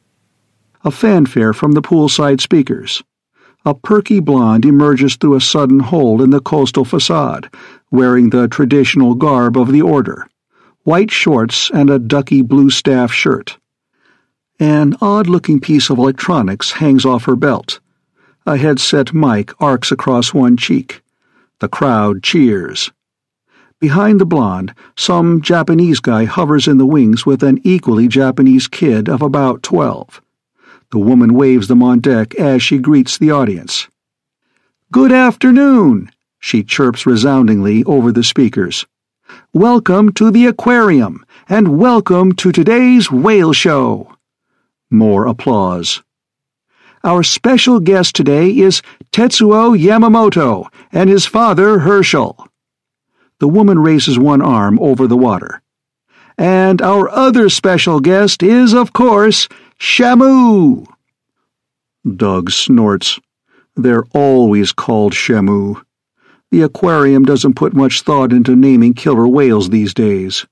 A fanfare from the poolside speakers. A perky blonde emerges through a sudden hole in the coastal facade, wearing the traditional garb of the order, white shorts and a ducky blue staff shirt. An odd-looking piece of electronics hangs off her belt. A headset mic arcs across one cheek. The crowd cheers. Behind the blonde, some Japanese guy hovers in the wings with an equally Japanese kid of about twelve. The woman waves them on deck as she greets the audience. "Good afternoon," she chirps resoundingly over the speakers. "Welcome to the aquarium, and welcome to today's whale show." More applause. "Our special guest today is Tetsuo Yamamoto and his father Herschel." The woman raises one arm over the water. "And our other special guest is, of course, Shamu." Doug snorts. They're always called Shamu. The aquarium doesn't put much thought into naming killer whales these days.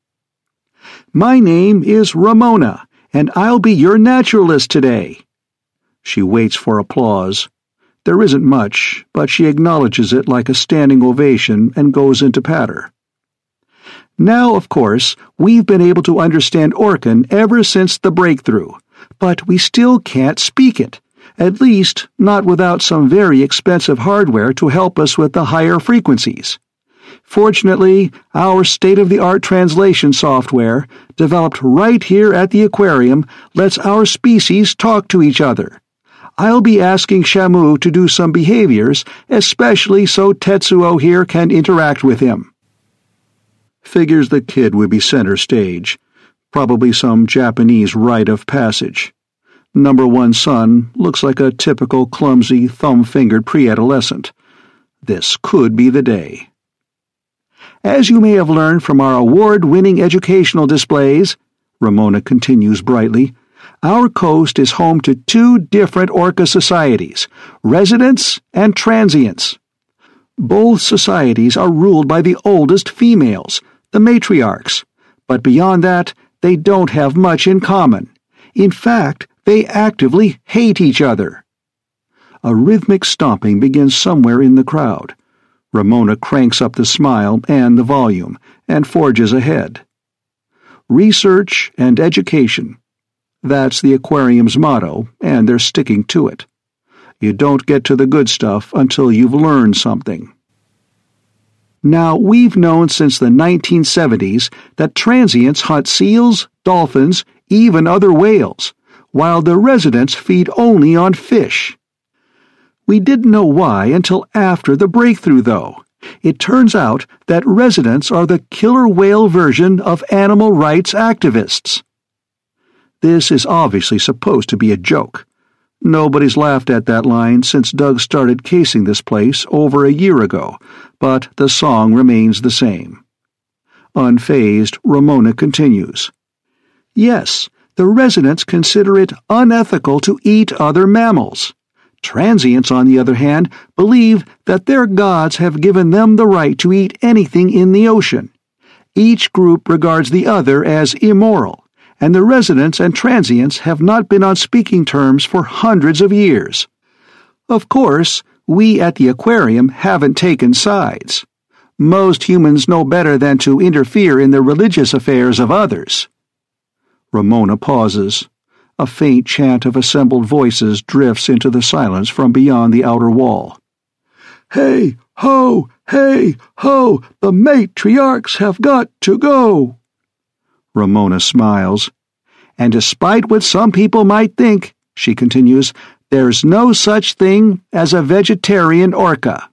My name is Ramona, and I'll be your naturalist today. She waits for applause. There isn't much, but she acknowledges it like a standing ovation and goes into patter. Now, of course, we've been able to understand Orcan ever since the breakthrough, but we still can't speak it, at least not without some very expensive hardware to help us with the higher frequencies. Fortunately, our state-of-the-art translation software, developed right here at the aquarium, lets our species talk to each other. I'll be asking Shamu to do some behaviors, especially so Tetsuo here can interact with him. Figures the kid would be center stage, probably some Japanese rite of passage. Number one son looks like a typical clumsy, thumb-fingered pre-adolescent. This could be the day. As you may have learned from our award-winning educational displays, Ramona continues brightly, our coast is home to two different orca societies, residents and transients. Both societies are ruled by the oldest females, the matriarchs, but beyond that, they don't have much in common. In fact, they actively hate each other. A rhythmic stomping begins somewhere in the crowd. Ramona cranks up the smile and the volume, and forges ahead. Research and education. That's the aquarium's motto, and they're sticking to it. You don't get to the good stuff until you've learned something. Now, we've known since the nineteen seventies that transients hunt seals, dolphins, even other whales, while the residents feed only on fish. We didn't know why until after the breakthrough, though. It turns out that residents are the killer whale version of animal rights activists. This is obviously supposed to be a joke. Nobody's laughed at that line since Doug started casing this place over a year ago, but the song remains the same. Unfazed, Ramona continues. Yes, the residents consider it unethical to eat other mammals. Transients, on the other hand, believe that their gods have given them the right to eat anything in the ocean. Each group regards the other as immoral, and the residents and transients have not been on speaking terms for hundreds of years. Of course, we at the aquarium haven't taken sides. Most humans know better than to interfere in the religious affairs of others. Ramona pauses. A faint chant of assembled voices drifts into the silence from beyond the outer wall. Hey, ho, hey, ho, the matriarchs have got to go. Ramona smiles. And despite what some people might think, she continues, there's no such thing as a vegetarian orca.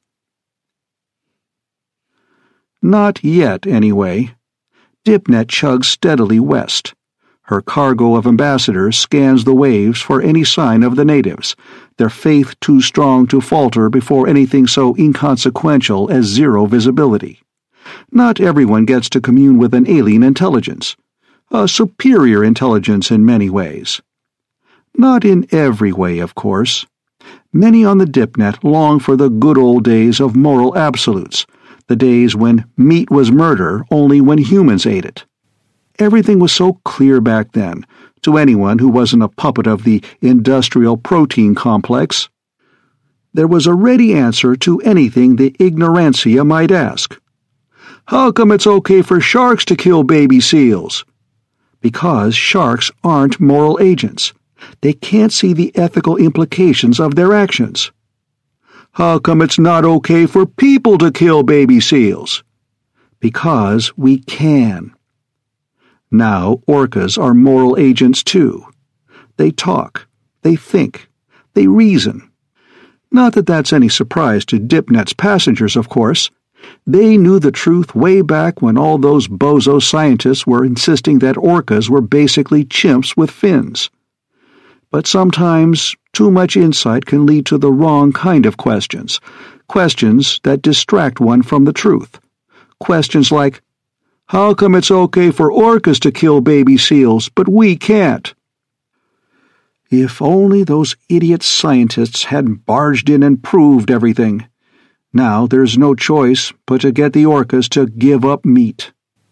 Not yet, anyway. Dipnet chugs steadily west. Her cargo of ambassadors scans the waves for any sign of the natives, their faith too strong to falter before anything so inconsequential as zero visibility. Not everyone gets to commune with an alien intelligence. A superior intelligence in many ways. Not in every way, of course. Many on the Dipnet long for the good old days of moral absolutes, the days when meat was murder only when humans ate it. Everything was so clear back then, to anyone who wasn't a puppet of the industrial protein complex. There was a ready answer to anything the ignorancia might ask. How come it's okay for sharks to kill baby seals? Because sharks aren't moral agents. They can't see the ethical implications of their actions. How come it's not okay for people to kill baby seals? Because we can. Now orcas are moral agents too. They talk, they think, they reason. Not that that's any surprise to Dipnet's passengers, of course. They knew the truth way back when all those bozo scientists were insisting that orcas were basically chimps with fins. But sometimes too much insight can lead to the wrong kind of questions, questions that distract one from the truth. Questions like, how come it's okay for orcas to kill baby seals, but we can't? If only those idiot scientists hadn't barged in and proved everything. Now there's no choice but to get the orcas to give up meat.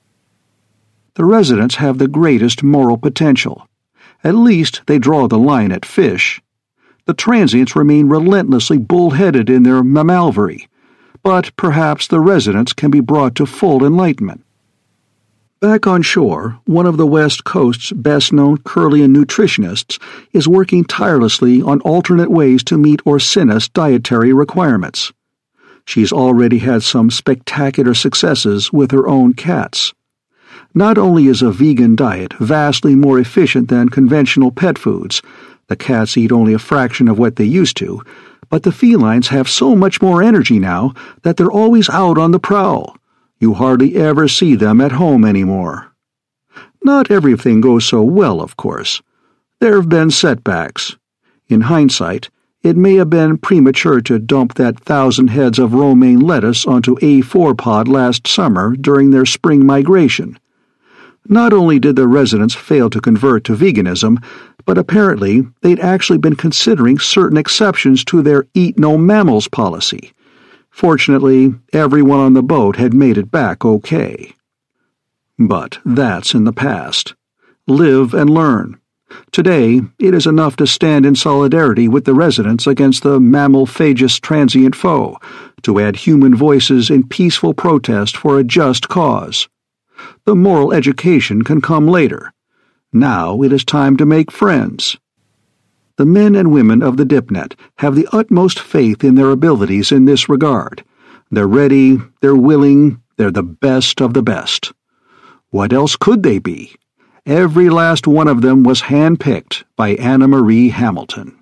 The residents have the greatest moral potential. At least they draw the line at fish. The transients remain relentlessly bull-headed in their mammalvery, but perhaps the residents can be brought to full enlightenment. Back on shore, one of the West Coast's best-known Curlian nutritionists is working tirelessly on alternate ways to meet Orcinus' dietary requirements. She's already had some spectacular successes with her own cats. Not only is a vegan diet vastly more efficient than conventional pet foods, the cats eat only a fraction of what they used to, but the felines have so much more energy now that they're always out on the prowl. You hardly ever see them at home anymore. Not everything goes so well, of course. There have been setbacks. In hindsight, it may have been premature to dump that thousand heads of romaine lettuce onto A four pod last summer during their spring migration. Not only did the residents fail to convert to veganism, but apparently they'd actually been considering certain exceptions to their Eat No Mammals policy. Fortunately, everyone on the boat had made it back okay. But that's in the past. Live and learn. Today, it is enough to stand in solidarity with the residents against the mammal-phagous transient foe, to add human voices in peaceful protest for a just cause. The moral education can come later. Now it is time to make friends. The men and women of the DipNet have the utmost faith in their abilities in this regard. They're ready, they're willing, they're the best of the best. What else could they be? Every last one of them was handpicked by Anna Marie Hamilton.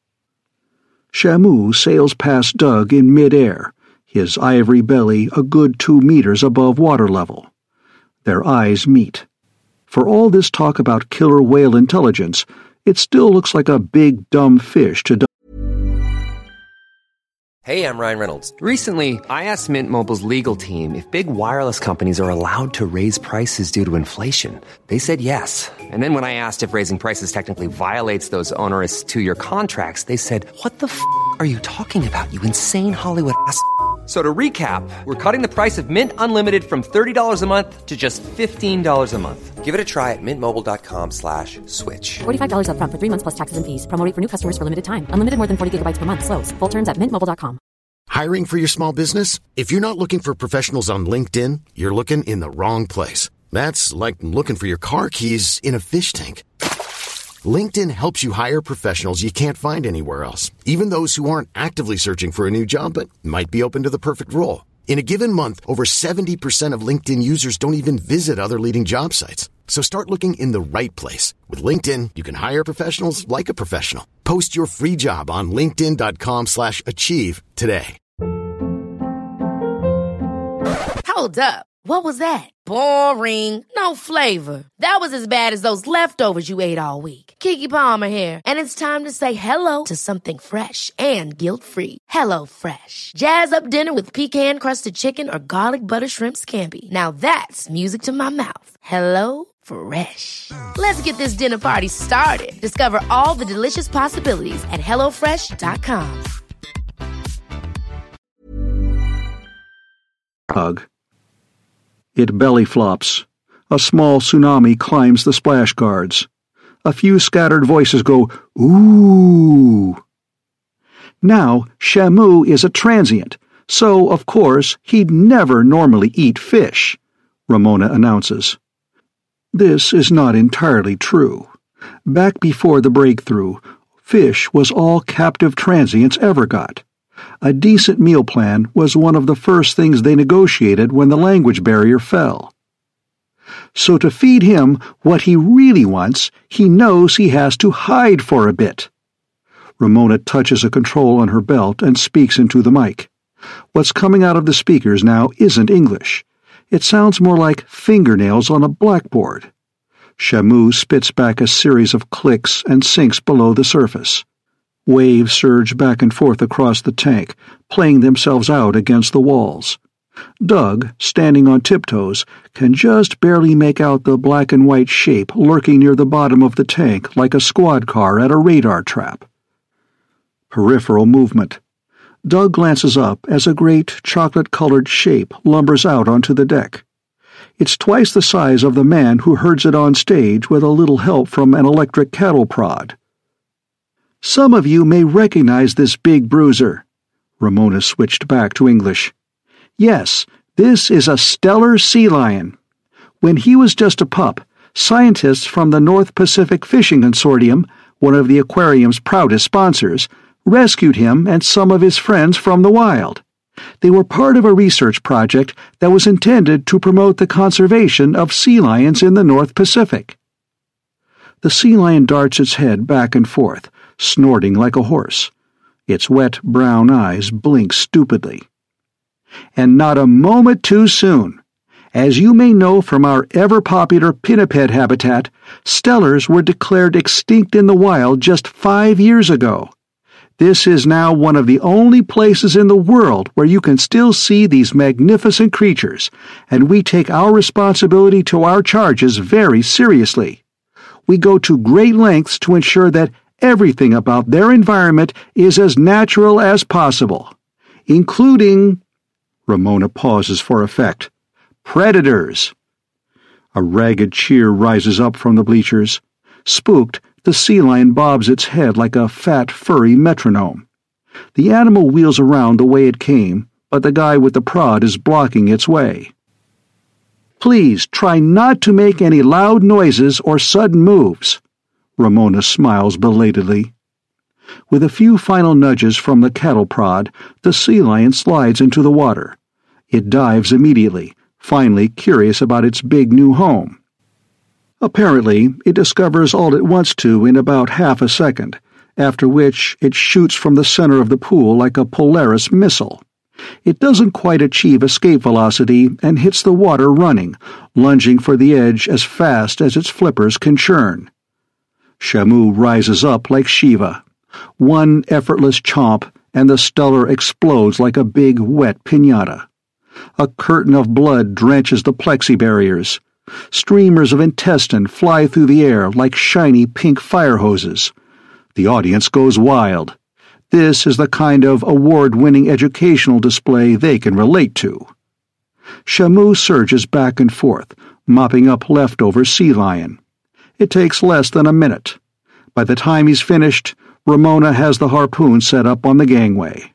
Shamu sails past Doug in midair, his ivory belly a good two meters above water level. Their eyes meet. For all this talk about killer whale intelligence, it still looks like a big, dumb fish to Doug. Hey, I'm Ryan Reynolds. Recently, I asked Mint Mobile's legal team if big wireless companies are allowed to raise prices due to inflation. They said yes. And then when I asked if raising prices technically violates those onerous two-year contracts, they said, "What the f*** are you talking about, you insane Hollywood ass f- So to recap, we're cutting the price of Mint Unlimited from thirty dollars a month to just fifteen dollars a month. Give it a try at mintmobile.com slash switch. forty-five dollars up front for three months plus taxes and fees. Promo rate for new customers for limited time. Unlimited more than forty gigabytes per month. Slows full terms at mint mobile dot com. Hiring for your small business? If you're not looking for professionals on LinkedIn, you're looking in the wrong place. That's like looking for your car keys in a fish tank. LinkedIn helps you hire professionals you can't find anywhere else, even those who aren't actively searching for a new job but might be open to the perfect role. In a given month, over seventy percent of LinkedIn users don't even visit other leading job sites. So start looking in the right place. With LinkedIn, you can hire professionals like a professional. Post your free job on linkedin.com slash achieve today. Hold up. What was that? Boring. No flavor. That was as bad as those leftovers you ate all week. Keke Palmer here, and it's time to say hello to something fresh and guilt-free. Hello Fresh. Jazz up dinner with pecan-crusted chicken or garlic butter shrimp scampi. Now that's music to my mouth. Hello Fresh. Let's get this dinner party started. Discover all the delicious possibilities at hello fresh dot com. Hug. It belly flops. A small tsunami climbs the splash guards. A few scattered voices go, ooh. Now, Shamu is a transient, so, of course, he'd never normally eat fish, Ramona announces. This is not entirely true. Back before the breakthrough, fish was all captive transients ever got. A decent meal plan was one of the first things they negotiated when the language barrier fell. So to feed him what he really wants, he knows he has to hide for a bit. Ramona touches a control on her belt and speaks into the mic. What's coming out of the speakers now isn't English. It sounds more like fingernails on a blackboard. Shamu spits back a series of clicks and sinks below the surface. Waves surge back and forth across the tank, playing themselves out against the walls. Doug, standing on tiptoes, can just barely make out the black and white shape lurking near the bottom of the tank like a squad car at a radar trap. Peripheral movement. Doug glances up as a great chocolate-colored shape lumbers out onto the deck. It's twice the size of the man who herds it on stage with a little help from an electric cattle prod. "Some of you may recognize this big bruiser." Ramona switched back to English. "Yes, this is a stellar sea lion. When he was just a pup, scientists from the North Pacific Fishing Consortium, one of the aquarium's proudest sponsors, rescued him and some of his friends from the wild. They were part of a research project that was intended to promote the conservation of sea lions in the North Pacific." The sea lion darts its head back and forth, snorting like a horse. Its wet brown eyes blink stupidly. "And not a moment too soon. As you may know from our ever-popular pinniped habitat, stellars were declared extinct in the wild just five years ago. This is now one of the only places in the world where you can still see these magnificent creatures, and we take our responsibility to our charges very seriously. We go to great lengths to ensure that everything about their environment is as natural as possible, including—" Ramona pauses for effect. "Predators." A ragged cheer rises up from the bleachers. Spooked, the sea lion bobs its head like a fat, furry metronome. The animal wheels around the way it came, but the guy with the prod is blocking its way. "Please try not to make any loud noises or sudden moves." Ramona smiles belatedly. With a few final nudges from the cattle prod, the sea lion slides into the water. It dives immediately, finally curious about its big new home. Apparently, it discovers all it wants to in about half a second, after which it shoots from the center of the pool like a Polaris missile. It doesn't quite achieve escape velocity and hits the water running, lunging for the edge as fast as its flippers can churn. Shamu rises up like Shiva. One effortless chomp, and the stellar explodes like a big, wet piñata. A curtain of blood drenches the plexi barriers. Streamers of intestine fly through the air like shiny pink fire hoses. The audience goes wild. This is the kind of award-winning educational display they can relate to. Shamu surges back and forth, mopping up leftover sea lion. It takes less than a minute. By the time he's finished, Ramona has the harpoon set up on the gangway.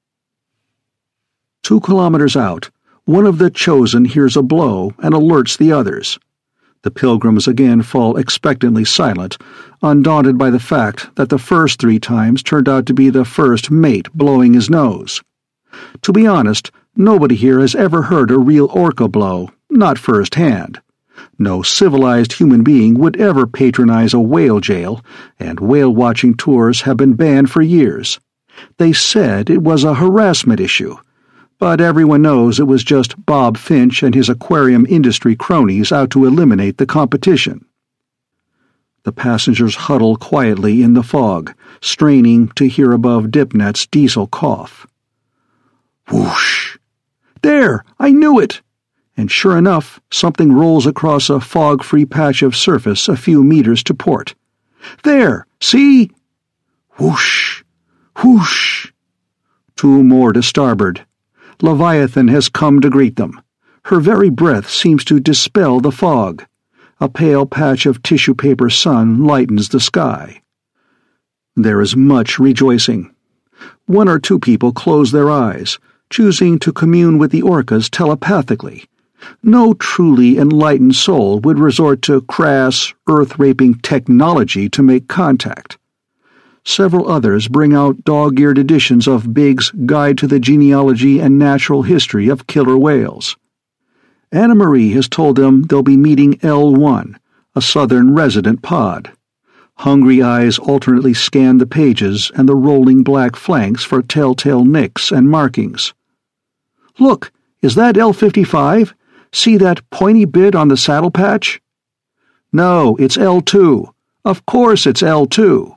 Two kilometers out, one of the chosen hears a blow and alerts the others. The pilgrims again fall expectantly silent, undaunted by the fact that the first three times turned out to be the first mate blowing his nose. To be honest, nobody here has ever heard a real orca blow, not firsthand. No civilized human being would ever patronize a whale jail, and whale-watching tours have been banned for years. They said it was a harassment issue, but everyone knows it was just Bob Finch and his aquarium industry cronies out to eliminate the competition. The passengers huddle quietly in the fog, straining to hear above Dipnet's diesel cough. Whoosh! There! I knew it! And sure enough, something rolls across a fog-free patch of surface a few meters to port. There! See? Whoosh! Whoosh! Two more to starboard. Leviathan has come to greet them. Her very breath seems to dispel the fog. A pale patch of tissue paper sun lightens the sky. There is much rejoicing. One or two people close their eyes, choosing to commune with the orcas telepathically. No truly enlightened soul would resort to crass, earth-raping technology to make contact. Several others bring out dog-eared editions of Big's Guide to the Genealogy and Natural History of Killer Whales. Anna Marie has told them they'll be meeting L one, a southern resident pod. Hungry eyes alternately scan the pages and the rolling black flanks for telltale nicks and markings. Look, is that L fifty-five? See that pointy bit on the saddle patch? No, it's L two. Of course it's L two.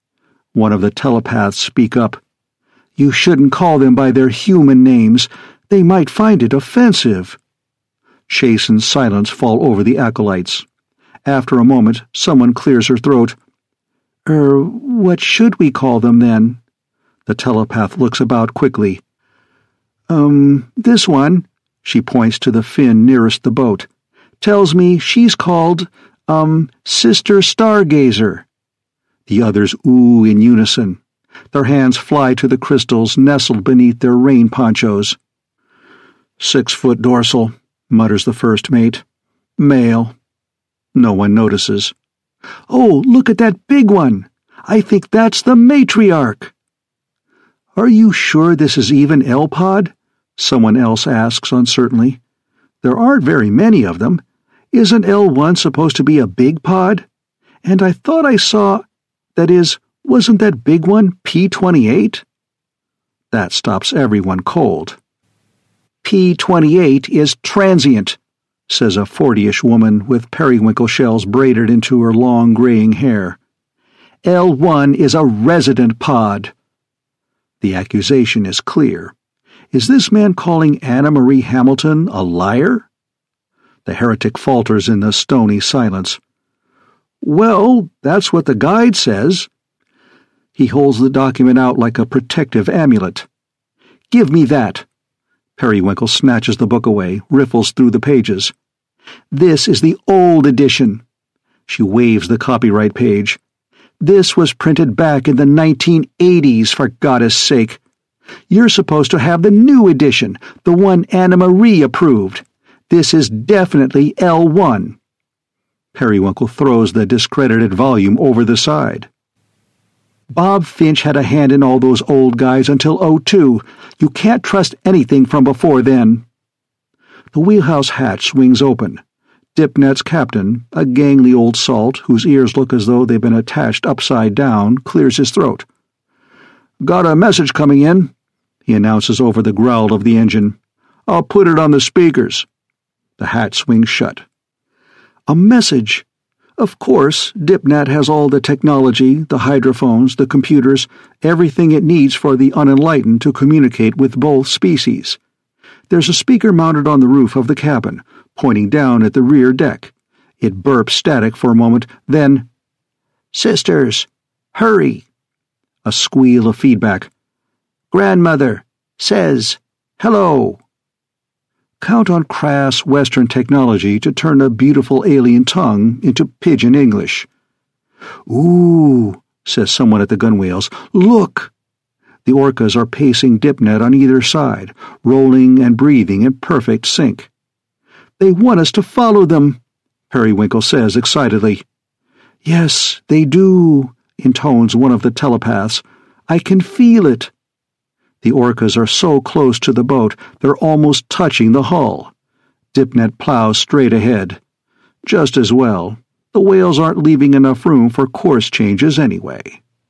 One of the telepaths speak up. You shouldn't call them by their human names. They might find it offensive. Chase and silence fall over the acolytes. After a moment, someone clears her throat. Er, what should we call them, then? The telepath looks about quickly. Um, this one, she points to the fin nearest the boat, tells me she's called, um, Sister Stargazer. The others ooh in unison. Their hands fly to the crystals nestled beneath their rain ponchos. Six-foot dorsal, mutters the first mate. Male. No one notices. Oh, look at that big one! I think that's the matriarch! Are you sure this is even L-Pod? Someone else asks uncertainly. There aren't very many of them. Isn't L one supposed to be a big pod? And I thought I saw... That is, wasn't that big one P twenty-eight? That stops everyone cold. P twenty-eight is transient, says a forty-ish woman with periwinkle shells braided into her long graying hair. L one is a resident pod. The accusation is clear. Is this man calling Anna Marie Hamilton a liar? The heretic falters in the stony silence. Well, that's what the guide says. He holds the document out like a protective amulet. Give me that. Periwinkle snatches the book away, riffles through the pages. This is the old edition. She waves the copyright page. This was printed back in the nineteen eighties, for goddess sake. You're supposed to have the new edition, the one Anna Marie approved. This is definitely L one. Periwinkle throws the discredited volume over the side. Bob Finch had a hand in all those old guys until oh two. You can't trust anything from before then. The wheelhouse hatch swings open. Dipnet's captain, a gangly old salt whose ears look as though they've been attached upside down, clears his throat. Got a message coming in, he announces over the growl of the engine. I'll put it on the speakers. The hatch swings shut. A message. Of course, Dipnet has all the technology, the hydrophones, the computers, everything it needs for the unenlightened to communicate with both species. There's a speaker mounted on the roof of the cabin, pointing down at the rear deck. It burps static for a moment, then, Sisters, hurry! A squeal of feedback. Grandmother says, hello! Count on crass Western technology to turn a beautiful alien tongue into pidgin English. Ooh, says someone at the gunwales. Look! The orcas are pacing Dipnet on either side, rolling and breathing in perfect sync. They want us to follow them, Periwinkle says excitedly. Yes, they do, intones one of the telepaths. I can feel it. The orcas are so close to the boat they're almost touching the hull. Dipnet plows straight ahead. Just as well. The whales aren't leaving enough room for course changes anyway.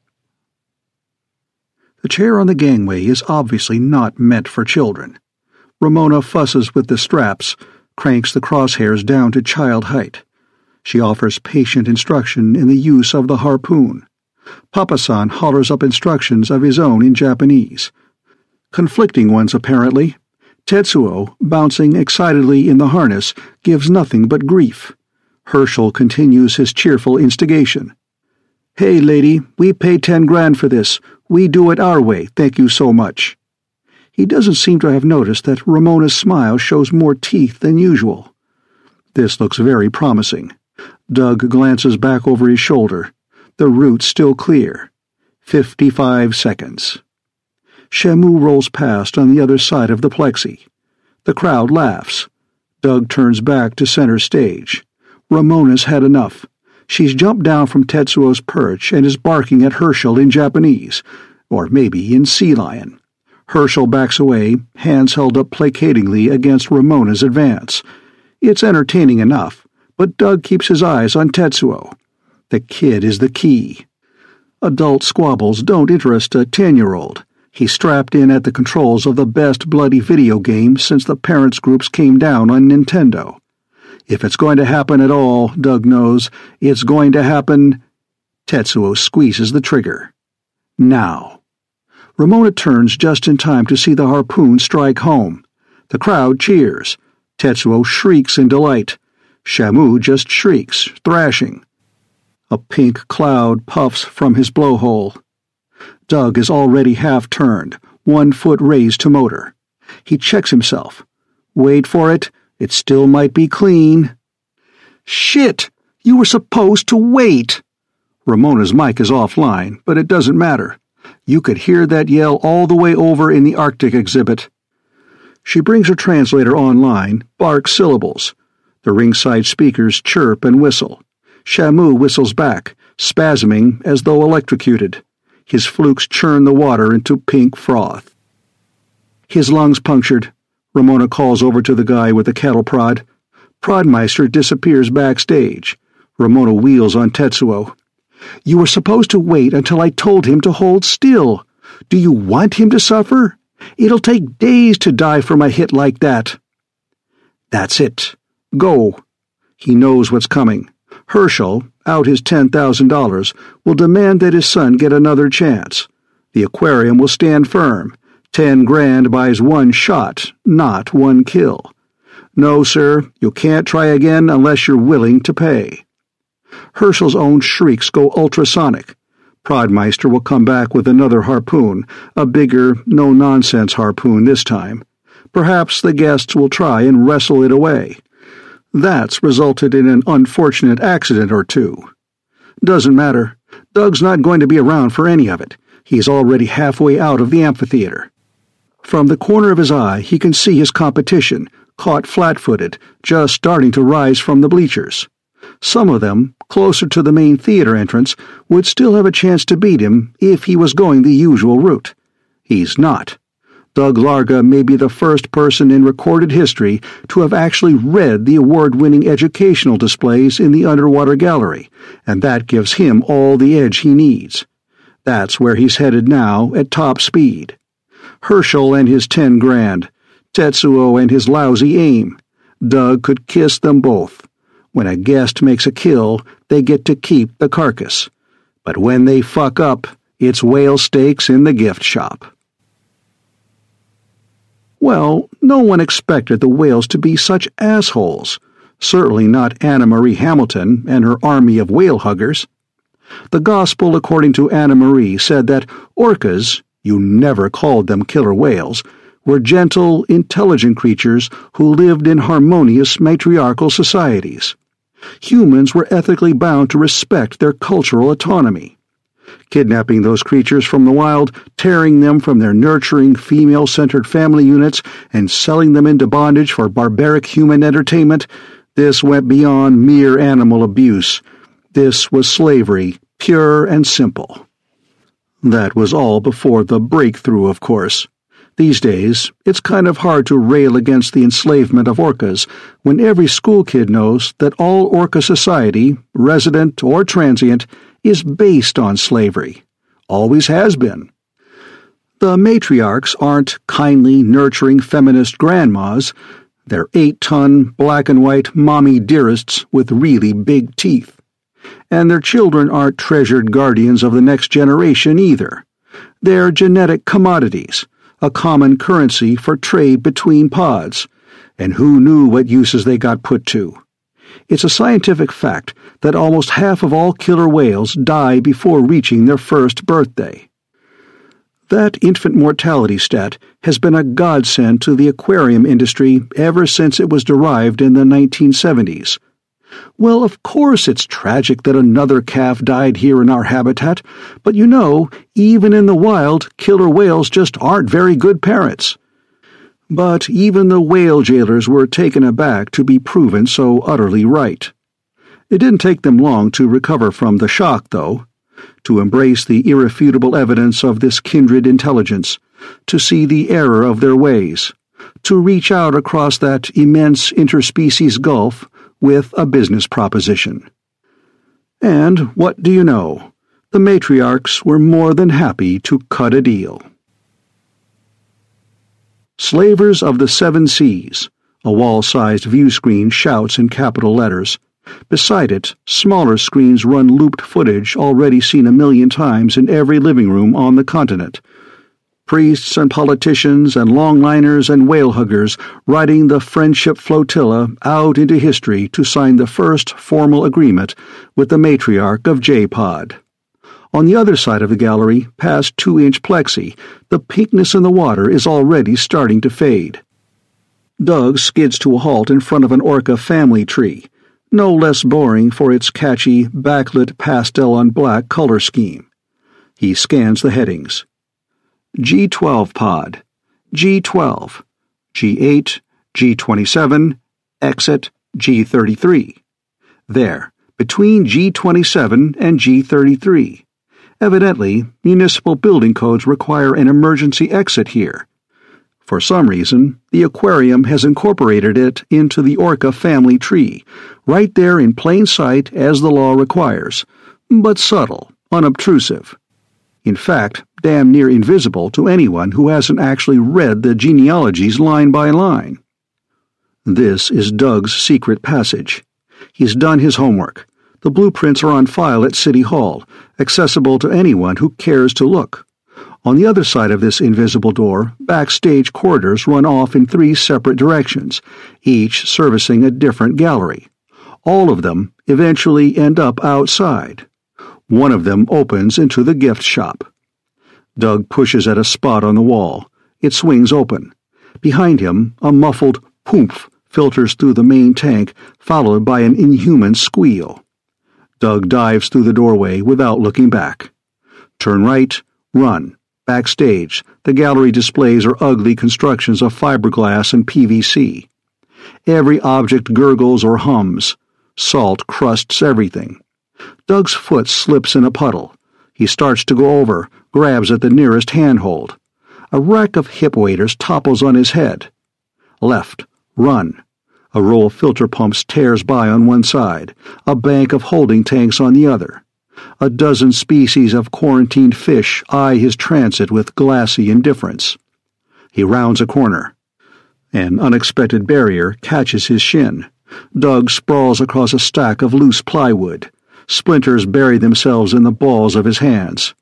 The chair on the gangway is obviously not meant for children. Ramona fusses with the straps, cranks the crosshairs down to child height. She offers patient instruction in the use of the harpoon. Papa-san hollers up instructions of his own in Japanese. Conflicting ones, apparently. Tetsuo, bouncing excitedly in the harness, gives nothing but grief. Herschel continues his cheerful instigation. Hey, lady, we paid ten grand for this. We do it our way, thank you so much. He doesn't seem to have noticed that Ramona's smile shows more teeth than usual. This looks very promising. Doug glances back over his shoulder. The route's still clear. Fifty-five seconds. Shamu rolls past on the other side of the plexi. The crowd laughs. Doug turns back to center stage. Ramona's had enough. She's jumped down from Tetsuo's perch and is barking at Herschel in Japanese, or maybe in Sea Lion. Herschel backs away, hands held up placatingly against Ramona's advance. It's entertaining enough, but Doug keeps his eyes on Tetsuo. The kid is the key. Adult squabbles don't interest a ten-year-old. He's strapped in at the controls of the best bloody video game since the parents' groups came down on Nintendo. If it's going to happen at all, Doug knows, it's going to happen... Tetsuo squeezes the trigger. Now. Ramona turns just in time to see the harpoon strike home. The crowd cheers. Tetsuo shrieks in delight. Shamu just shrieks, thrashing. A pink cloud puffs from his blowhole. Doug is already half-turned, one foot raised to motor. He checks himself. Wait for it. It still might be clean. Shit! You were supposed to wait! Ramona's mic is offline, but it doesn't matter. You could hear that yell all the way over in the Arctic exhibit. She brings her translator online, barks syllables. The ringside speakers chirp and whistle. Shamu whistles back, spasming as though electrocuted. His flukes churn the water into pink froth. His lungs punctured. Ramona calls over to the guy with the cattle prod. Prodmeister disappears backstage. Ramona wheels on Tetsuo. You were supposed to wait until I told him to hold still. Do you want him to suffer? It'll take days to die from a hit like that. That's it. Go. He knows what's coming. Herschel, out his ten thousand dollars, will demand that his son get another chance. The aquarium will stand firm. Ten grand buys one shot, not one kill. No, sir, you can't try again unless you're willing to pay. Herschel's own shrieks go ultrasonic. Prodmeister will come back with another harpoon, a bigger, no-nonsense harpoon this time. Perhaps the guests will try and wrestle it away. That's resulted in an unfortunate accident or two. Doesn't matter. Doug's not going to be around for any of it. He's already halfway out of the amphitheater. From the corner of his eye, he can see his competition, caught flat-footed, just starting to rise from the bleachers. Some of them, closer to the main theater entrance, would still have a chance to beat him if he was going the usual route. He's not. Doug Larga may be the first person in recorded history to have actually read the award-winning educational displays in the underwater gallery, and that gives him all the edge he needs. That's where he's headed now at top speed. Herschel and his ten grand. Tetsuo and his lousy aim. Doug could kiss them both. When a guest makes a kill, they get to keep the carcass. But when they fuck up, it's whale steaks in the gift shop. Well, no one expected the whales to be such assholes. Certainly not Anna Marie Hamilton and her army of whale huggers. The gospel, according to Anna Marie, said that orcas, you never called them killer whales, were gentle, intelligent creatures who lived in harmonious matriarchal societies. Humans were ethically bound to respect their cultural autonomy. Kidnapping those creatures from the wild, tearing them from their nurturing, female-centered family units, and selling them into bondage for barbaric human entertainment, this went beyond mere animal abuse. This was slavery, pure and simple. That was all before the breakthrough, of course. These days, it's kind of hard to rail against the enslavement of orcas when every school kid knows that all orca society, resident or transient, is based on slavery. Always has been. The matriarchs aren't kindly, nurturing feminist grandmas. They're eight-ton, black-and-white mommy dearests with really big teeth. And their children aren't treasured guardians of the next generation either. They're genetic commodities, a common currency for trade between pods, and who knew what uses they got put to. It's a scientific fact that almost half of all killer whales die before reaching their first birthday. That infant mortality stat has been a godsend to the aquarium industry ever since it was derived in the nineteen seventies. Well, of course it's tragic that another calf died here in our habitat, but you know, even in the wild, killer whales just aren't very good parents. But even the whale jailers were taken aback to be proven so utterly right. It didn't take them long to recover from the shock, though, to embrace the irrefutable evidence of this kindred intelligence, to see the error of their ways, to reach out across that immense interspecies gulf with a business proposition. And what do you know? The matriarchs were more than happy to cut a deal. Slavers of the Seven Seas, a wall-sized view screen shouts in capital letters. Beside it, smaller screens run looped footage already seen a million times in every living room on the continent. Priests and politicians and longliners and whale-huggers riding the Friendship Flotilla out into history to sign the first formal agreement with the matriarch of J-Pod. On the other side of the gallery, past two-inch plexi, the pinkness in the water is already starting to fade. Doug skids to a halt in front of an orca family tree, no less boring for its catchy, backlit pastel-on-black color scheme. He scans the headings. G twelve pod, G twelve, G eight, G twenty-seven, exit G thirty-three. There, between G twenty-seven and G thirty-three. Evidently, municipal building codes require an emergency exit here. For some reason, the aquarium has incorporated it into the orca family tree, right there in plain sight as the law requires, but subtle, unobtrusive. In fact, damn near invisible to anyone who hasn't actually read the genealogies line by line. This is Doug's secret passage. He's done his homework. The blueprints are on file at City Hall, accessible to anyone who cares to look. On the other side of this invisible door, backstage corridors run off in three separate directions, each servicing a different gallery. All of them eventually end up outside. One of them opens into the gift shop. Doug pushes at a spot on the wall. It swings open. Behind him, a muffled poomph filters through the main tank, followed by an inhuman squeal. Doug dives through the doorway without looking back. Turn right, run. Backstage, the gallery displays are ugly constructions of fiberglass and P V C. Every object gurgles or hums. Salt crusts everything. Doug's foot slips in a puddle. He starts to go over, grabs at the nearest handhold. A rack of hip waders topples on his head. Left, run. A row of filter pumps tears by on one side, a bank of holding tanks on the other. A dozen species of quarantined fish eye his transit with glassy indifference. He rounds a corner. An unexpected barrier catches his shin. Doug sprawls across a stack of loose plywood. Splinters bury themselves in the balls of his hands.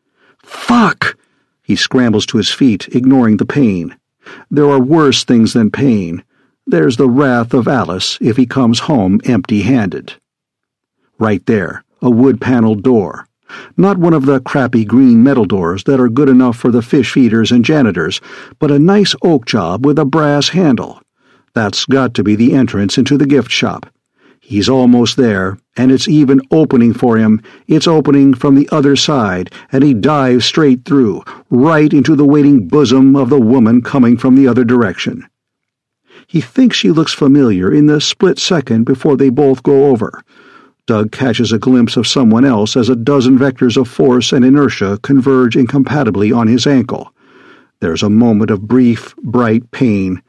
Fuck! He scrambles to his feet, ignoring the pain. There are worse things than pain. There's the wrath of Alice if he comes home empty-handed. Right there, a wood-paneled door. Not one of the crappy green metal doors that are good enough for the fish feeders and janitors, but a nice oak job with a brass handle. That's got to be the entrance into the gift shop. He's almost there, and it's even opening for him. It's opening from the other side, and he dives straight through, right into the waiting bosom of the woman coming from the other direction. He thinks she looks familiar in the split second before they both go over. Doug catches a glimpse of someone else as a dozen vectors of force and inertia converge incompatibly on his ankle. There's a moment of brief, bright pain.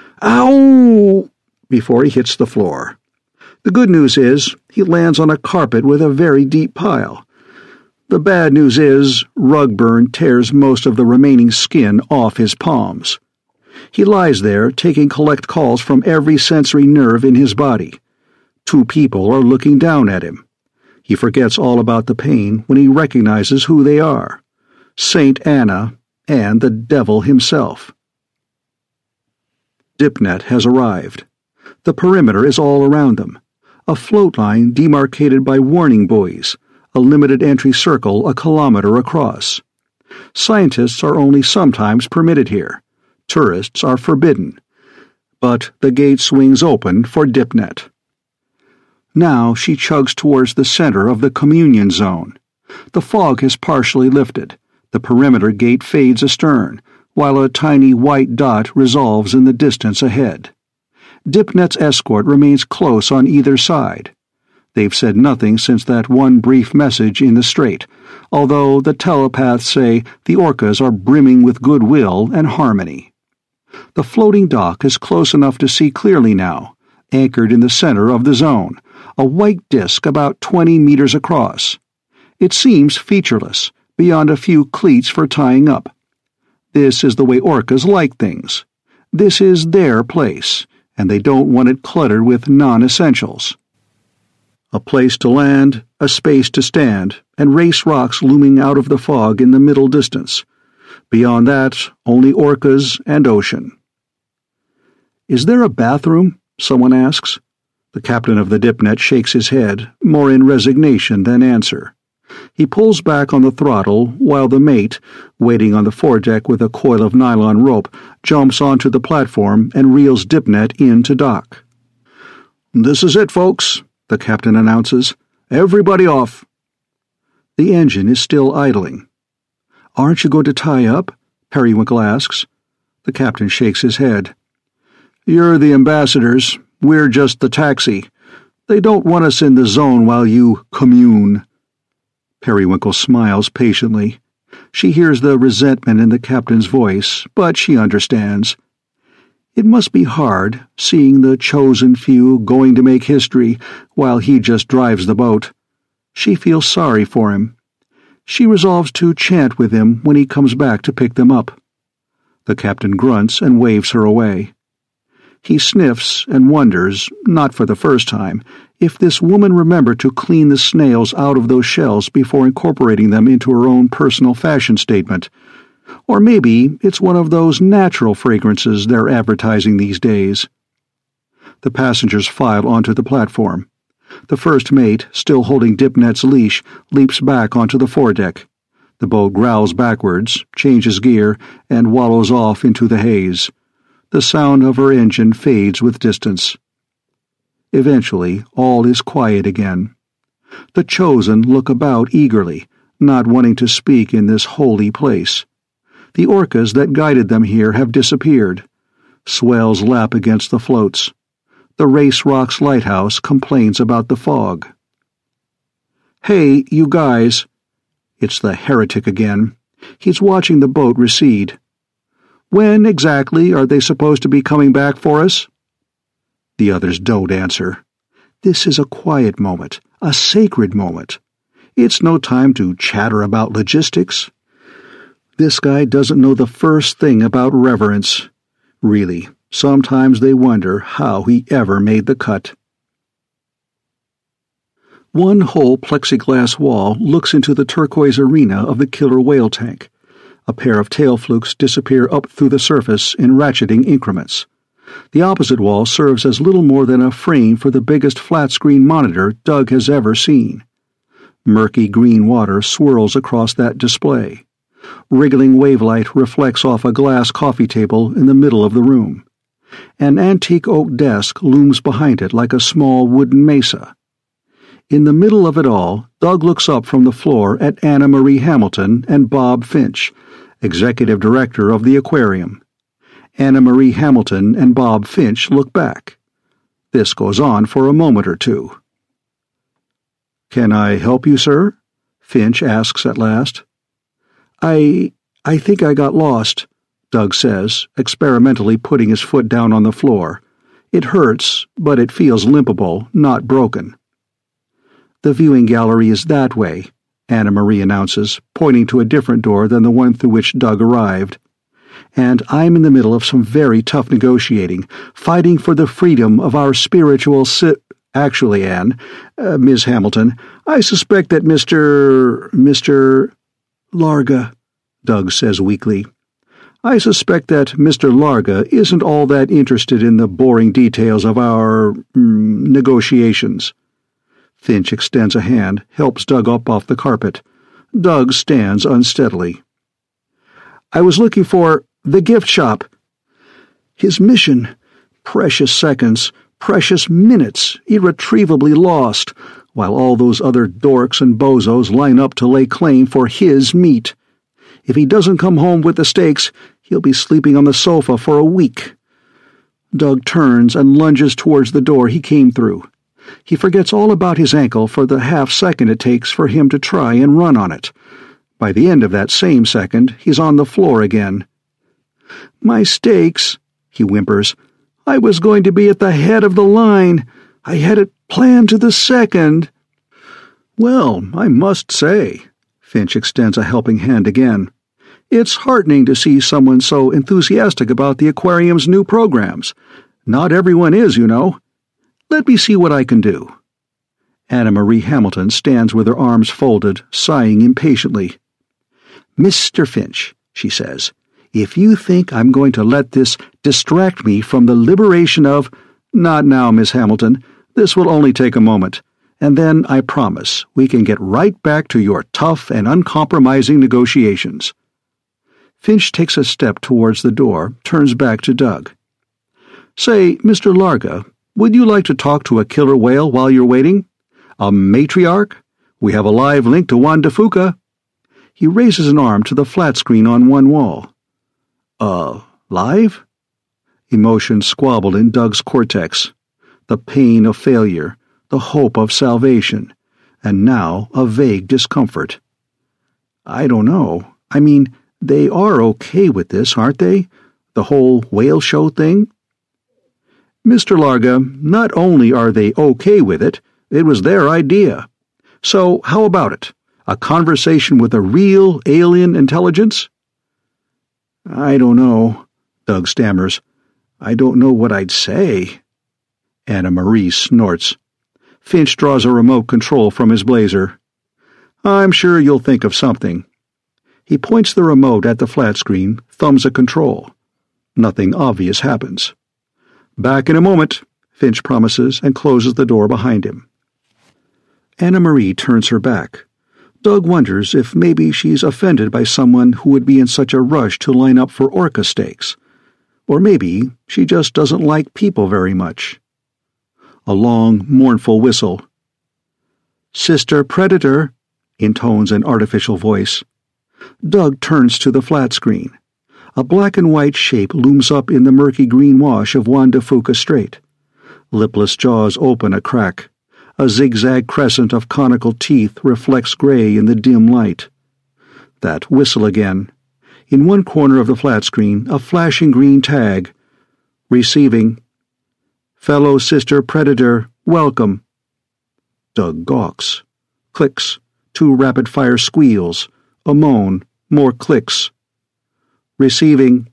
Ow! Before he hits the floor. The good news is he lands on a carpet with a very deep pile. The bad news is rug burn tears most of the remaining skin off his palms. He lies there, taking collect calls from every sensory nerve in his body. Two people are looking down at him. He forgets all about the pain when he recognizes who they are. Saint Anna and the devil himself. DipNet has arrived. The perimeter is all around them. A float line demarcated by warning buoys, a limited entry circle a kilometer across. Scientists are only sometimes permitted here. Tourists are forbidden. But the gate swings open for DipNet. Now she chugs towards the center of the communion zone. The fog has partially lifted. The perimeter gate fades astern, while a tiny white dot resolves in the distance ahead. DipNet's escort remains close on either side. They've said nothing since that one brief message in the strait, although the telepaths say the orcas are brimming with goodwill and harmony. The floating dock is close enough to see clearly now, anchored in the center of the zone, a white disk about twenty meters across. It seems featureless, beyond a few cleats for tying up. This is the way orcas like things. This is their place, and they don't want it cluttered with non-essentials. A place to land, a space to stand, and race rocks looming out of the fog in the middle distance. Beyond that, only orcas and ocean. "Is there a bathroom?" someone asks. The captain of the Dipnet shakes his head, more in resignation than answer. He pulls back on the throttle while the mate, waiting on the foredeck with a coil of nylon rope, jumps onto the platform and reels Dipnet in to dock. "This is it, folks," the captain announces. "Everybody off." The engine is still idling. "Aren't you going to tie up?" Periwinkle asks. The captain shakes his head. "You're the ambassadors. We're just the taxi. They don't want us in the zone while you commune." Periwinkle smiles patiently. She hears the resentment in the captain's voice, but she understands. It must be hard, seeing the chosen few going to make history while he just drives the boat. She feels sorry for him. She resolves to chant with him when he comes back to pick them up. The captain grunts and waves her away. He sniffs and wonders, not for the first time, if this woman remembered to clean the snails out of those shells before incorporating them into her own personal fashion statement. Or maybe it's one of those natural fragrances they're advertising these days. The passengers file onto the platform. The first mate, still holding Dipnet's leash, leaps back onto the foredeck. The boat growls backwards, changes gear, and wallows off into the haze. The sound of her engine fades with distance. Eventually, all is quiet again. The chosen look about eagerly, not wanting to speak in this holy place. The orcas that guided them here have disappeared. Swells lap against the floats. The Race Rocks lighthouse complains about the fog. "Hey, you guys." It's the heretic again. He's watching the boat recede. "When exactly are they supposed to be coming back for us?" The others don't answer. This is a quiet moment, a sacred moment. It's no time to chatter about logistics. This guy doesn't know the first thing about reverence. Really, sometimes they wonder how he ever made the cut. One whole plexiglass wall looks into the turquoise arena of the killer whale tank. A pair of tail flukes disappear up through the surface in ratcheting increments. The opposite wall serves as little more than a frame for the biggest flat-screen monitor Doug has ever seen. Murky green water swirls across that display. Wriggling wavelight reflects off a glass coffee table in the middle of the room. An antique oak desk looms behind it like a small wooden mesa. In the middle of it all, Doug looks up from the floor at Anna Marie Hamilton and Bob Finch, executive director of the aquarium. Anna Marie Hamilton and Bob Finch look back. This goes on for a moment or two. "Can I help you, sir?" Finch asks at last. I... I think I got lost," Doug says, experimentally putting his foot down on the floor. It hurts, but it feels limpable, not broken. "The viewing gallery is that way," Anna Marie announces, pointing to a different door than the one through which Doug arrived. "And I'm in the middle of some very tough negotiating, fighting for the freedom of our spiritual si- Actually, Anne, uh, Miss Hamilton, I suspect that Mister... Mister... Larga," Doug says weakly. "I suspect that Mister Larga isn't all that interested in the boring details of our... Mm, negotiations." Finch extends a hand, helps Doug up off the carpet. Doug stands unsteadily. "I was looking for the gift shop." His mission, precious seconds, precious minutes, irretrievably lost, while all those other dorks and bozos line up to lay claim for his meat. If he doesn't come home with the steaks, he'll be sleeping on the sofa for a week. Doug turns and lunges towards the door he came through. He forgets all about his ankle for the half second it takes for him to try and run on it. By the end of that same second, he's on the floor again. "My steaks," he whimpers. "I was going to be at the head of the line. I had it planned to the second." "Well, I must say," Finch extends a helping hand again, "it's heartening to see someone so enthusiastic about the aquarium's new programs. Not everyone is, you know. Let me see what I can do." Anna Marie Hamilton stands with her arms folded, sighing impatiently. "Mister Finch, she says. "If you think I'm going to let this distract me from the liberation of—" "Not now, Miss Hamilton. This will only take a moment. And then, I promise, we can get right back to your tough and uncompromising negotiations." Finch takes a step towards the door, turns back to Doug. "Say, Mister Larga, would you like to talk to a killer whale while you're waiting? A matriarch? We have a live link to Juan de Fuca." He raises an arm to the flat screen on one wall. Uh, live? Emotion squabbled in Doug's cortex. The pain of failure, the hope of salvation, and now a vague discomfort. "I don't know. I mean, they are okay with this, aren't they? The whole whale show thing?" "Mister Larga, not only are they okay with it, it was their idea. So how about it? A conversation with a real alien intelligence?" "I don't know," Doug stammers. "I don't know what I'd say." Anna Marie snorts. Finch draws a remote control from his blazer. "I'm sure you'll think of something." He points the remote at the flat screen, thumbs a control. Nothing obvious happens. "Back in a moment," Finch promises and closes the door behind him. Anna Marie turns her back. Doug wonders if maybe she's offended by someone who would be in such a rush to line up for orca steaks. Or maybe she just doesn't like people very much. A long, mournful whistle. "Sister Predator," intones an artificial voice. Doug turns to the flat screen. A black and white shape looms up in the murky green wash of Juan de Fuca Strait. Lipless jaws open a crack. A zigzag crescent of conical teeth reflects gray in the dim light. That whistle again. In one corner of the flat screen, a flashing green tag. "Receiving. Fellow Sister Predator, welcome." Doug gawks. Clicks. Two rapid-fire squeals. A moan. More clicks. "Receiving.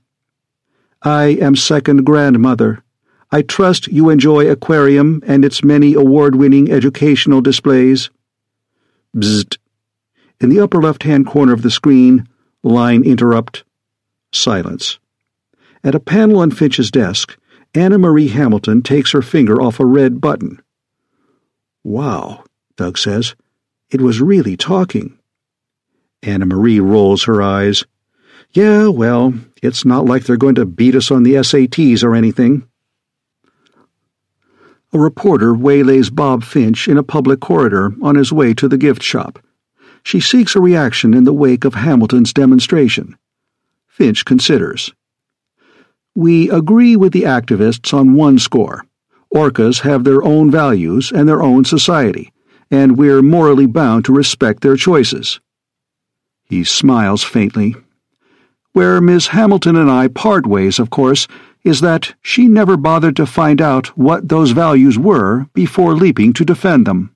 I am second grandmother. I trust you enjoy Aquarium and its many award-winning educational displays." Bzzzt. In the upper left-hand corner of the screen, line interrupt. Silence. At a panel on Finch's desk, Anna Marie Hamilton takes her finger off a red button. "Wow," Doug says. "It was really talking." Anna Marie rolls her eyes. "Yeah, well, it's not like they're going to beat us on the S A Ts or anything." A reporter waylays Bob Finch in a public corridor on his way to the gift shop. She seeks a reaction in the wake of Hamilton's demonstration. Finch considers. "We agree with the activists on one score. Orcas have their own values and their own society, and we're morally bound to respect their choices." He smiles faintly. "Where Miss Hamilton and I part ways, of course, is that she never bothered to find out what those values were before leaping to defend them."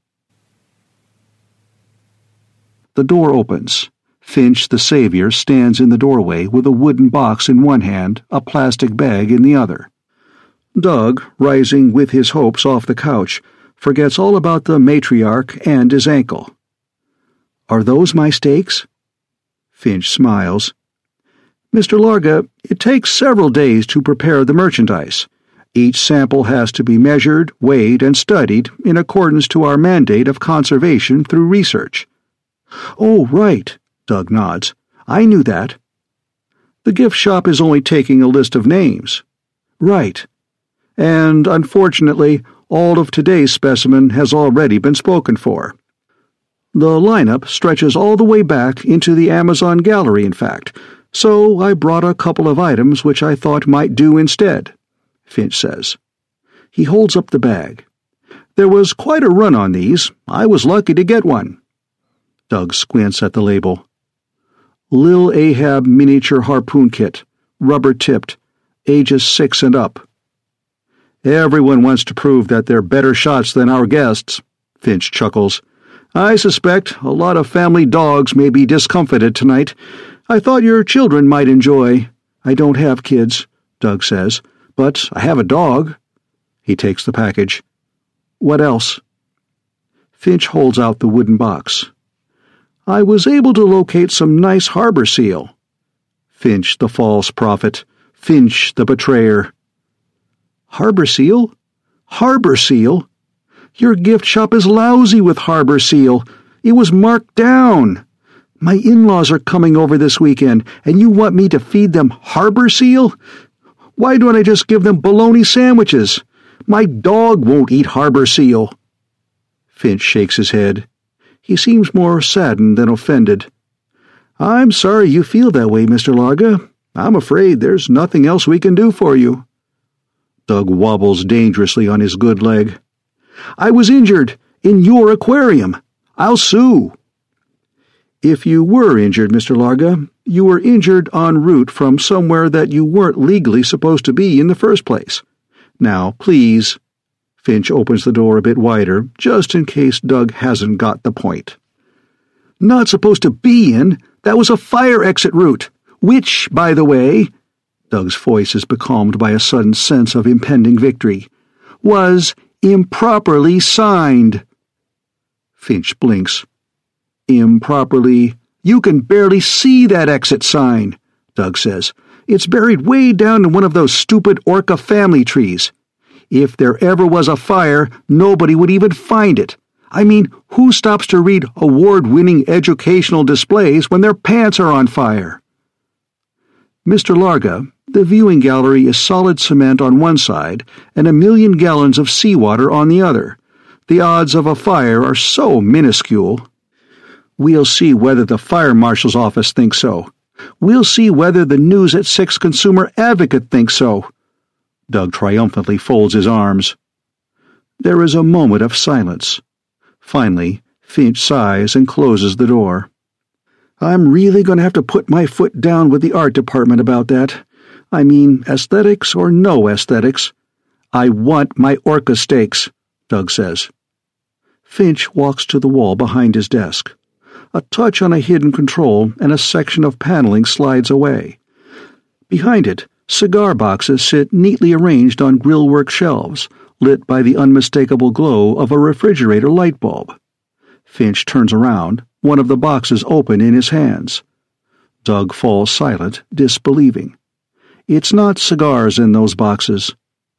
The door opens. Finch, the savior, stands in the doorway with a wooden box in one hand, a plastic bag in the other. Doug, rising with his hopes off the couch, forgets all about the matriarch and his ankle. "Are those my steaks?" Finch smiles. "Mister Larga, it takes several days to prepare the merchandise. Each sample has to be measured, weighed, and studied in accordance to our mandate of conservation through research." "Oh, right," Doug nods. "I knew that." "The gift shop is only taking a list of names." "Right. And, unfortunately, all of today's specimen has already been spoken for. The lineup stretches all the way back into the Amazon gallery, in fact, so I brought a couple of items which I thought might do instead," Finch says. He holds up the bag. "There was quite a run on these. I was lucky to get one." Doug squints at the label. "Lil Ahab Miniature Harpoon Kit, rubber-tipped, ages six and up." "Everyone wants to prove that they're better shots than our guests," Finch chuckles. "I suspect a lot of family dogs may be discomfited tonight. I thought your children might enjoy—" "I don't have kids," Doug says, "but I have a dog." He takes the package. "What else?" Finch holds out the wooden box. "I was able to locate some nice harbor seal." Finch the false prophet. Finch the betrayer. Harbor Seal? Harbor Seal? Your gift shop is lousy with Harbor Seal. It was marked down. My in-laws are coming over this weekend, and you want me to feed them Harbor Seal? Why don't I just give them bologna sandwiches? My dog won't eat Harbor Seal. Finch shakes his head. He seems more saddened than offended. I'm sorry you feel that way, Mister Larga. I'm afraid there's nothing else we can do for you. Doug wobbles dangerously on his good leg. I was injured in your aquarium. I'll sue. If you were injured, Mister Larga, you were injured en route from somewhere that you weren't legally supposed to be in the first place. Now, please. Finch opens the door a bit wider, just in case Doug hasn't got the point. Not supposed to be in? That was a fire exit route, which, by the way, Doug's voice is becalmed by a sudden sense of impending victory, was improperly signed. Finch blinks. Improperly? You can barely see that exit sign, Doug says. It's buried way down in one of those stupid Orca family trees. If there ever was a fire, nobody would even find it. I mean, who stops to read award-winning educational displays when their pants are on fire? Mister Larga, the viewing gallery is solid cement on one side and a million gallons of seawater on the other. The odds of a fire are so minuscule. We'll see whether the fire marshal's office thinks so. We'll see whether the News at Six Consumer Advocate thinks so. Doug triumphantly folds his arms. There is a moment of silence. Finally, Finch sighs and closes the door. I'm really going to have to put my foot down with the art department about that. I mean, aesthetics or no aesthetics. I want my Orca steaks, Doug says. Finch walks to the wall behind his desk. A touch on a hidden control and a section of paneling slides away. Behind it, cigar boxes sit neatly arranged on grillwork shelves, lit by the unmistakable glow of a refrigerator light bulb. Finch turns around, one of the boxes open in his hands. Doug falls silent, disbelieving. It's not cigars in those boxes.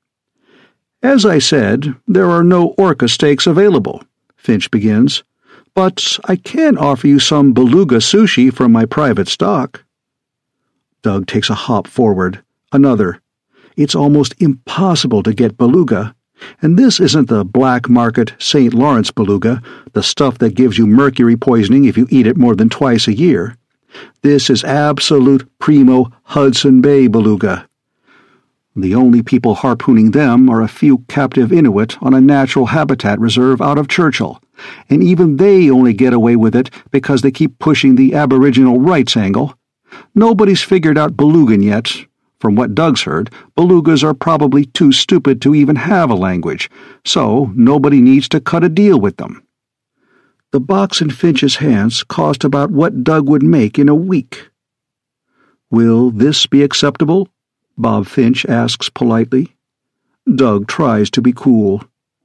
As I said, there are no Orca steaks available, Finch begins, but I can offer you some beluga sushi from my private stock. Doug takes a hop forward, another. It's almost impossible to get beluga, and this isn't the black market Saint Lawrence beluga, the stuff that gives you mercury poisoning if you eat it more than twice a year. This is absolute primo Hudson Bay beluga. The only people harpooning them are a few captive Inuit on a natural habitat reserve out of Churchill, and even they only get away with it because they keep pushing the Aboriginal rights angle. Nobody's figured out belugan yet. From what Doug's heard, belugas are probably too stupid to even have a language, so nobody needs to cut a deal with them. The box in Finch's hands cost about what Doug would make in a week. Will this be acceptable? Bob Finch asks politely. Doug tries to be cool.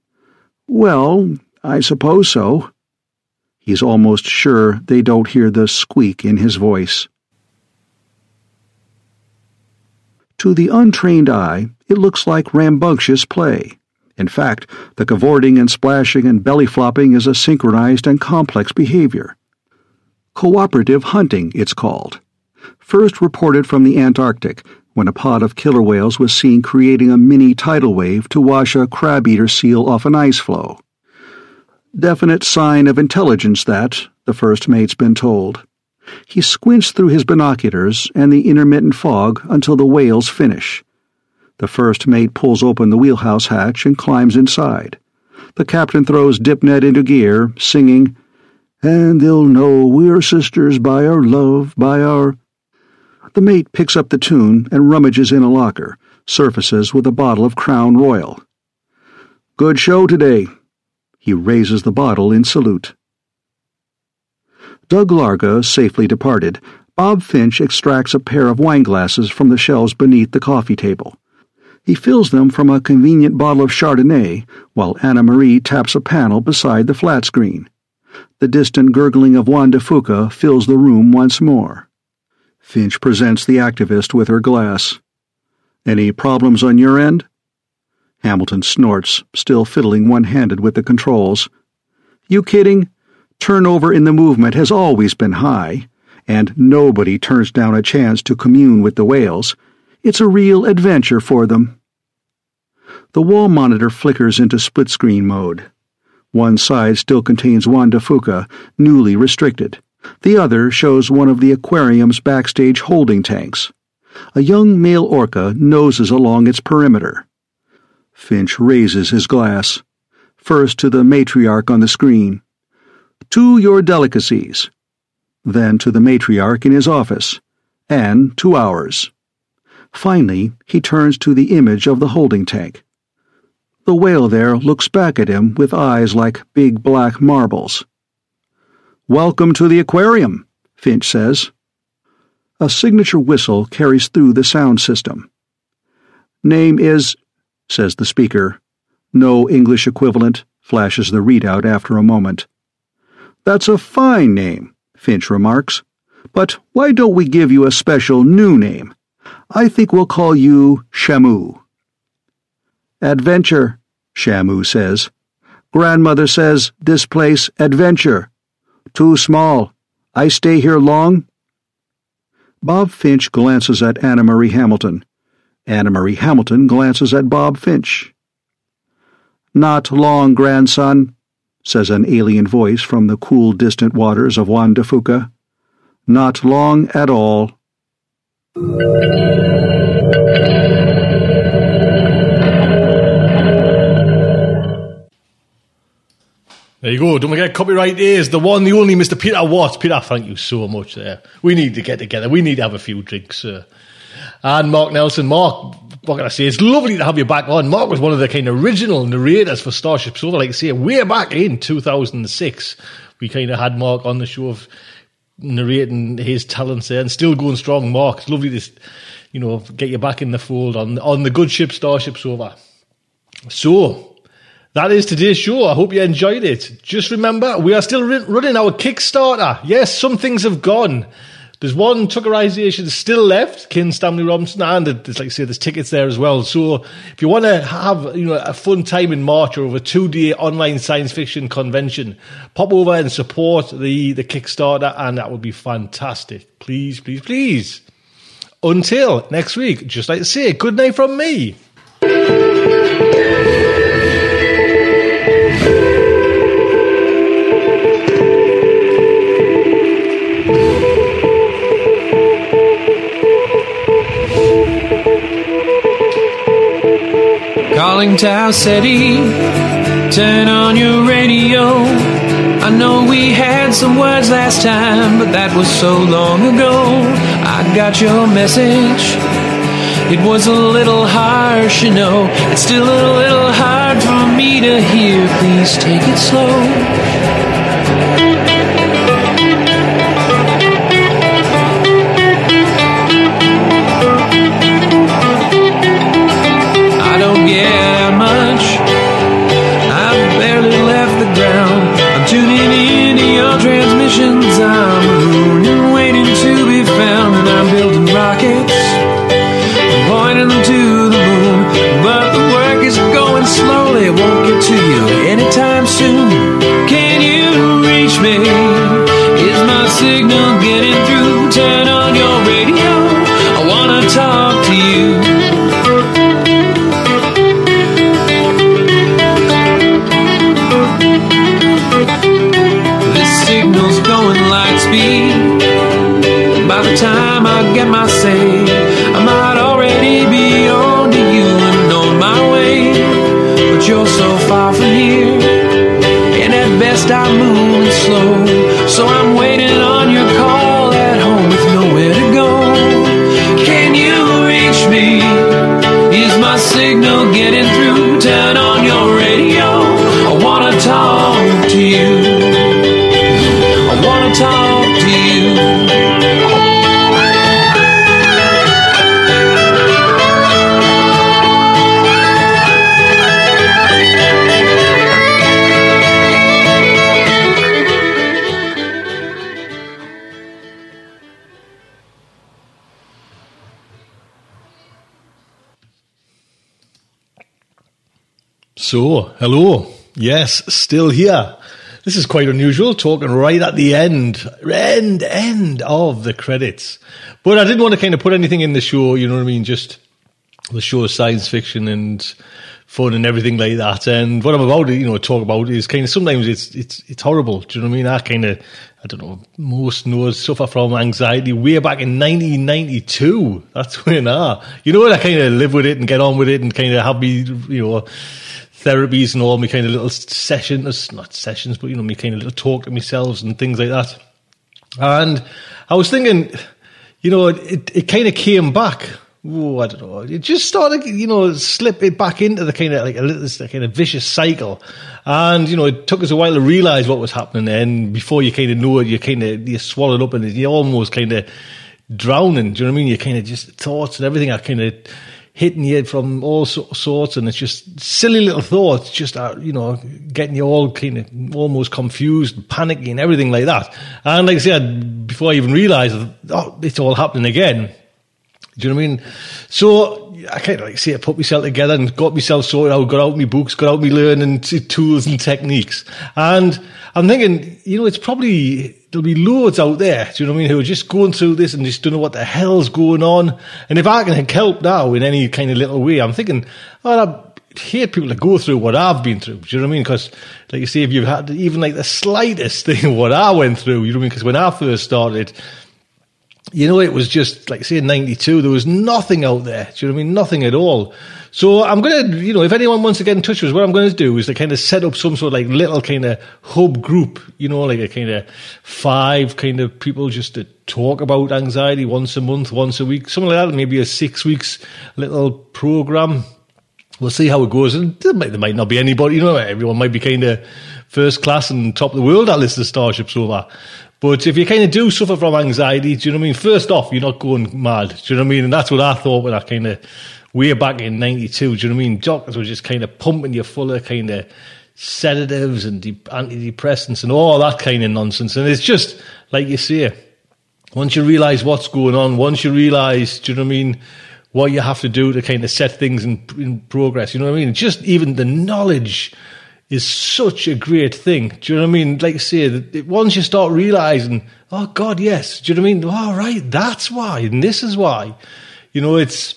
Well, I suppose so. He's almost sure they don't hear the squeak in his voice. To the untrained eye, it looks like rambunctious play. In fact, the cavorting and splashing and belly-flopping is a synchronized and complex behavior. Cooperative hunting, it's called. First reported from the Antarctic, when a pod of killer whales was seen creating a mini tidal wave to wash a crab-eater seal off an ice floe. Definite sign of intelligence that, the first mate's been told. He squints through his binoculars and the intermittent fog until the whales finish. The first mate pulls open the wheelhouse hatch and climbs inside. The captain throws dip net into gear, singing, "And they'll know we're sisters by our love, by our—" The mate picks up the tune and rummages in a locker, surfaces with a bottle of Crown Royal. "Good show today." He raises the bottle in salute. Doug Larga safely departed, Bob Finch extracts a pair of wineglasses from the shelves beneath the coffee table. He fills them from a convenient bottle of Chardonnay, while Anna Marie taps a panel beside the flat screen. The distant gurgling of Juan de Fuca fills the room once more. Finch presents the activist with her glass. Any problems on your end? Hamilton snorts, still fiddling one-handed with the controls. You kidding? Turnover in the movement has always been high, and nobody turns down a chance to commune with the whales. It's a real adventure for them. The wall monitor flickers into split-screen mode. One side still contains Juan de Fuca, newly restricted. The other shows one of the aquarium's backstage holding tanks. A young male orca noses along its perimeter. Finch raises his glass, first to the matriarch on the screen. To your delicacies. Then to the matriarch in his office, and to ours. Finally, he turns to the image of the holding tank. The whale there looks back at him with eyes like big black marbles. Welcome to the aquarium, Finch says. A signature whistle carries through the sound system. Name is, says the speaker. No English equivalent, flashes the readout after a moment. That's a fine name, Finch remarks. But why don't we give you a special new name? I think we'll call you Shamu. Adventure, Shamu says. Grandmother says this place adventure. Too small. I stay here long? Bob Finch glances at Anna Marie Hamilton. Anna Marie Hamilton glances at Bob Finch. Not long, grandson, says an alien voice from the cool, distant waters of Juan de Fuca. Not long at all. There you go. Don't forget, copyright is the one, the only Mister Peter Watts. Peter, thank you so much there. We need to get together. We need to have a few drinks. Uh, and Mark Nelson. Mark, what can I say? It's lovely to have you back on. Mark was one of the kind of original narrators for Starship Sofa, like I say, way back in two thousand six. We kind of had Mark on the show of narrating his talents there and still going strong. Mark, it's lovely to, you know, get you back in the fold on, on the good ship Starship Sofa. So, that is today's show. I hope you enjoyed it. Just remember, we are still running our Kickstarter. Yes, some things have gone. There's one Tuckerization still left, Ken Stanley Robinson, and there's, like I say, there's tickets there as well. So if you want to have, you know, a fun time in March or a two-day online science fiction convention, pop over and support the, the Kickstarter, and that would be fantastic. Please, please, please. Until next week, just like to say, good night from me. Calling Tau Ceti, turn on your radio. I know we had some words last time, but that was so long ago. I got your message. It was a little harsh, you know. It's still a little hard for me to hear. Please take it slow. Yeah, much. I've barely left the ground. I'm tuning into your transmissions. I'm marooned and waiting to be found. And I'm building rockets, pointing them to the moon. But the work is going slowly. It won't get to you anytime soon. Can you So, hello. Yes, still here. This is quite unusual, talking right at the end, end, end of the credits. But I didn't want to kind of put anything in the show, you know what I mean, just the show is science fiction and fun and everything like that. And what I'm about to, you know, talk about is kind of, sometimes it's it's it's horrible, do you know what I mean? I kind of, I don't know, most know suffer from anxiety way back in nineteen ninety-two. That's when I, you know what, I kind of live with it and get on with it and kind of have me, you know, therapies and all my kind of little sessions, not sessions, but, you know, me kind of little talk to myself and things like that. And I was thinking, you know, it, it kind of came back. Oh, I don't know. It just started, you know, slip it back into the kind of like a little this kind of vicious cycle. And, you know, it took us a while to realize what was happening. And before you kind of know it, you kind of, you swallow it up and you're almost kind of drowning. Do you know what I mean? You kind of just, thoughts and everything are kind of hitting you from all sorts, and it's just silly little thoughts, just, uh, you know, getting you all kind of almost confused, panicky and everything like that. And like I said, before I even realised, oh, it's all happening again. Do you know what I mean? So I kind of like say I put myself together and got myself sorted out, got out my books, got out my learning tools and techniques. And I'm thinking, you know, it's probably, there'll be loads out there, do you know what I mean, who are just going through this and just don't know what the hell's going on. And if I can help now in any kind of little way, I'm thinking, oh, I hate people to go through what I've been through, do you know what I mean? Because, like you say, if you've had even like the slightest thing of what I went through, you know what I mean? Because when I first started, you know, it was just, like, say, in ninety-two, there was nothing out there. Do you know what I mean? Nothing at all. So I'm going to, you know, if anyone wants to get in touch with us, what I'm going to do is to kind of set up some sort of, like, little kind of hub group, you know, like a kind of five kind of people just to talk about anxiety once a month, once a week, something like that, maybe a six weeks little program. We'll see how it goes. And there might, there might not be anybody, you know, everyone might be kind of first class and top of the world at list of Starship Sofa. But if you kind of do suffer from anxiety, do you know what I mean? First off, you're not going mad. Do you know what I mean? And that's what I thought when I kind of, way back in ninety-two, do you know what I mean? Doctors were just kind of pumping you full of kind of sedatives and de- antidepressants and all that kind of nonsense. And it's just, like you say, once you realise what's going on, once you realise, do you know what I mean, what you have to do to kind of set things in, in progress, you know what I mean? Just even the knowledge is such a great thing. Do you know what I mean? Like I say, that once you start realising, oh God, yes. Do you know what I mean? Oh, right, that's why, and this is why. You know, it's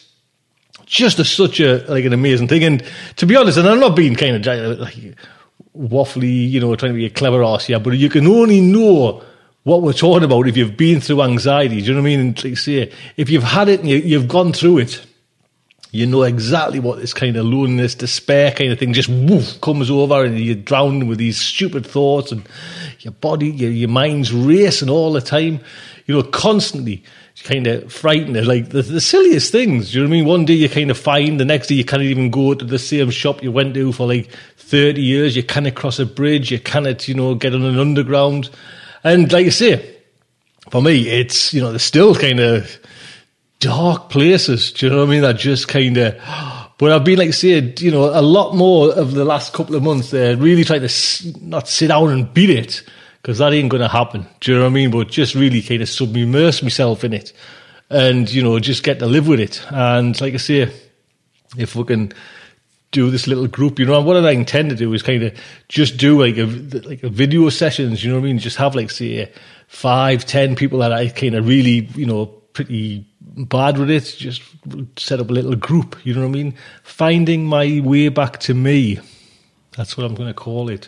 just a, such a, like an amazing thing. And to be honest, and I'm not being kind of like waffly, you know, trying to be a clever ass here, but you can only know what we're talking about if you've been through anxiety. Do you know what I mean? And like I say, if you've had it and you, you've gone through it, you know exactly what this kind of loneliness, despair kind of thing just woof, comes over and you're drowning with these stupid thoughts and your body, your, your mind's racing all the time, you know, constantly kind of frightened. Like the, the silliest things, do you know what I mean? One day you kind of find, the next day you can't even go to the same shop you went to for like thirty years. You can't cross a bridge. You can't, you know, get on an underground. And like I say, for me, it's, you know, there's still kind of dark places, do you know what I mean? That just kind of, but I've been, like I said, you know, a lot more of the last couple of months there, really trying to not sit down and beat it, because that ain't going to happen, do you know what I mean? But just really kind of submerge myself in it and, you know, just get to live with it. And like I say, if we can do this little group, you know, what I intend to do is kind of just do like a, like a video sessions, you know what I mean? Just have like, say, five, ten people that I kind of really, you know, pretty bad with it, just set up a little group, you know what I mean? Finding my way back to me. That's what I'm going to call it.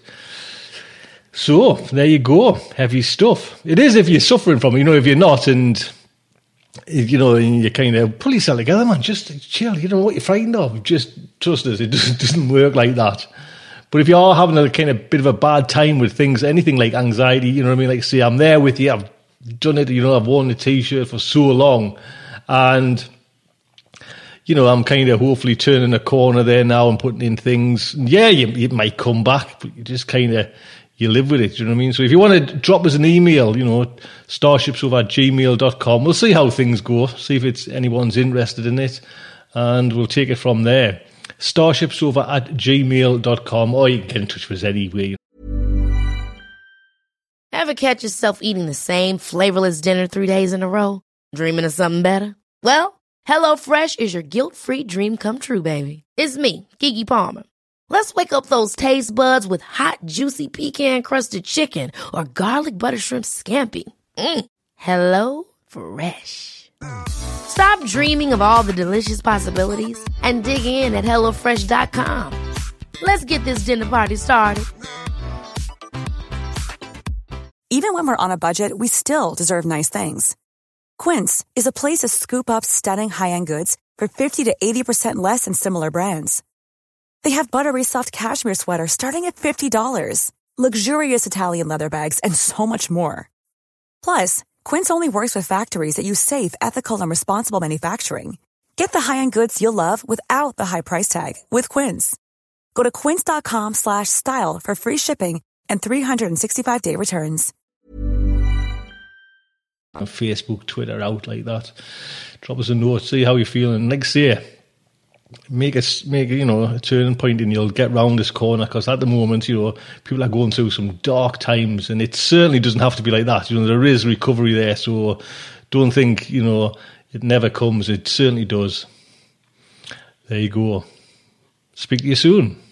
So, there you go. Heavy stuff. It is if you're suffering from it, you know, if you're not, and, you know, and you kind of pull yourself together, man, just chill, you know what you're frightened of. Just trust us, it doesn't work like that. But if you are having a kind of bit of a bad time with things, anything like anxiety, you know what I mean? Like, say, I'm there with you, I've done it, you know, I've worn the t-shirt for so long, and, you know, I'm kind of hopefully turning a corner there now and putting in things. Yeah, you, it might come back, but you just kind of, you live with it, do you know what I mean? So if you want to drop us an email, you know, starshipsofa at gmail dot com, we'll see how things go, see if it's anyone's interested in it, and we'll take it from there. starshipsofa at gmail dot com, or you can get in touch with us anyway. Ever catch yourself eating the same flavorless dinner three days in a row? Dreaming of something better? Well, HelloFresh is your guilt-free dream come true, baby. It's me, Keke Palmer. Let's wake up those taste buds with hot, juicy pecan-crusted chicken or garlic butter shrimp scampi. Mm. Hello Fresh. Stop dreaming of all the delicious possibilities and dig in at hello fresh dot com. Let's get this dinner party started. Even when we're on a budget, we still deserve nice things. Quince is a place to scoop up stunning high-end goods for fifty to eighty percent less than similar brands. They have buttery soft cashmere sweaters starting at fifty dollars, luxurious Italian leather bags, and so much more. Plus, Quince only works with factories that use safe, ethical, and responsible manufacturing. Get the high-end goods you'll love without the high price tag with Quince. Go to quince.com slash style for free shipping and three sixty-five day returns. Facebook, Twitter out like that. Drop us a note, see how you're feeling. Like I say, make it, make it, you know, a turning point and you'll get round this corner, because at the moment, you know, people are going through some dark times, and it certainly doesn't have to be like that. You know, there is recovery there, so don't think, you know, it never comes. It certainly does. There you go. Speak to you soon.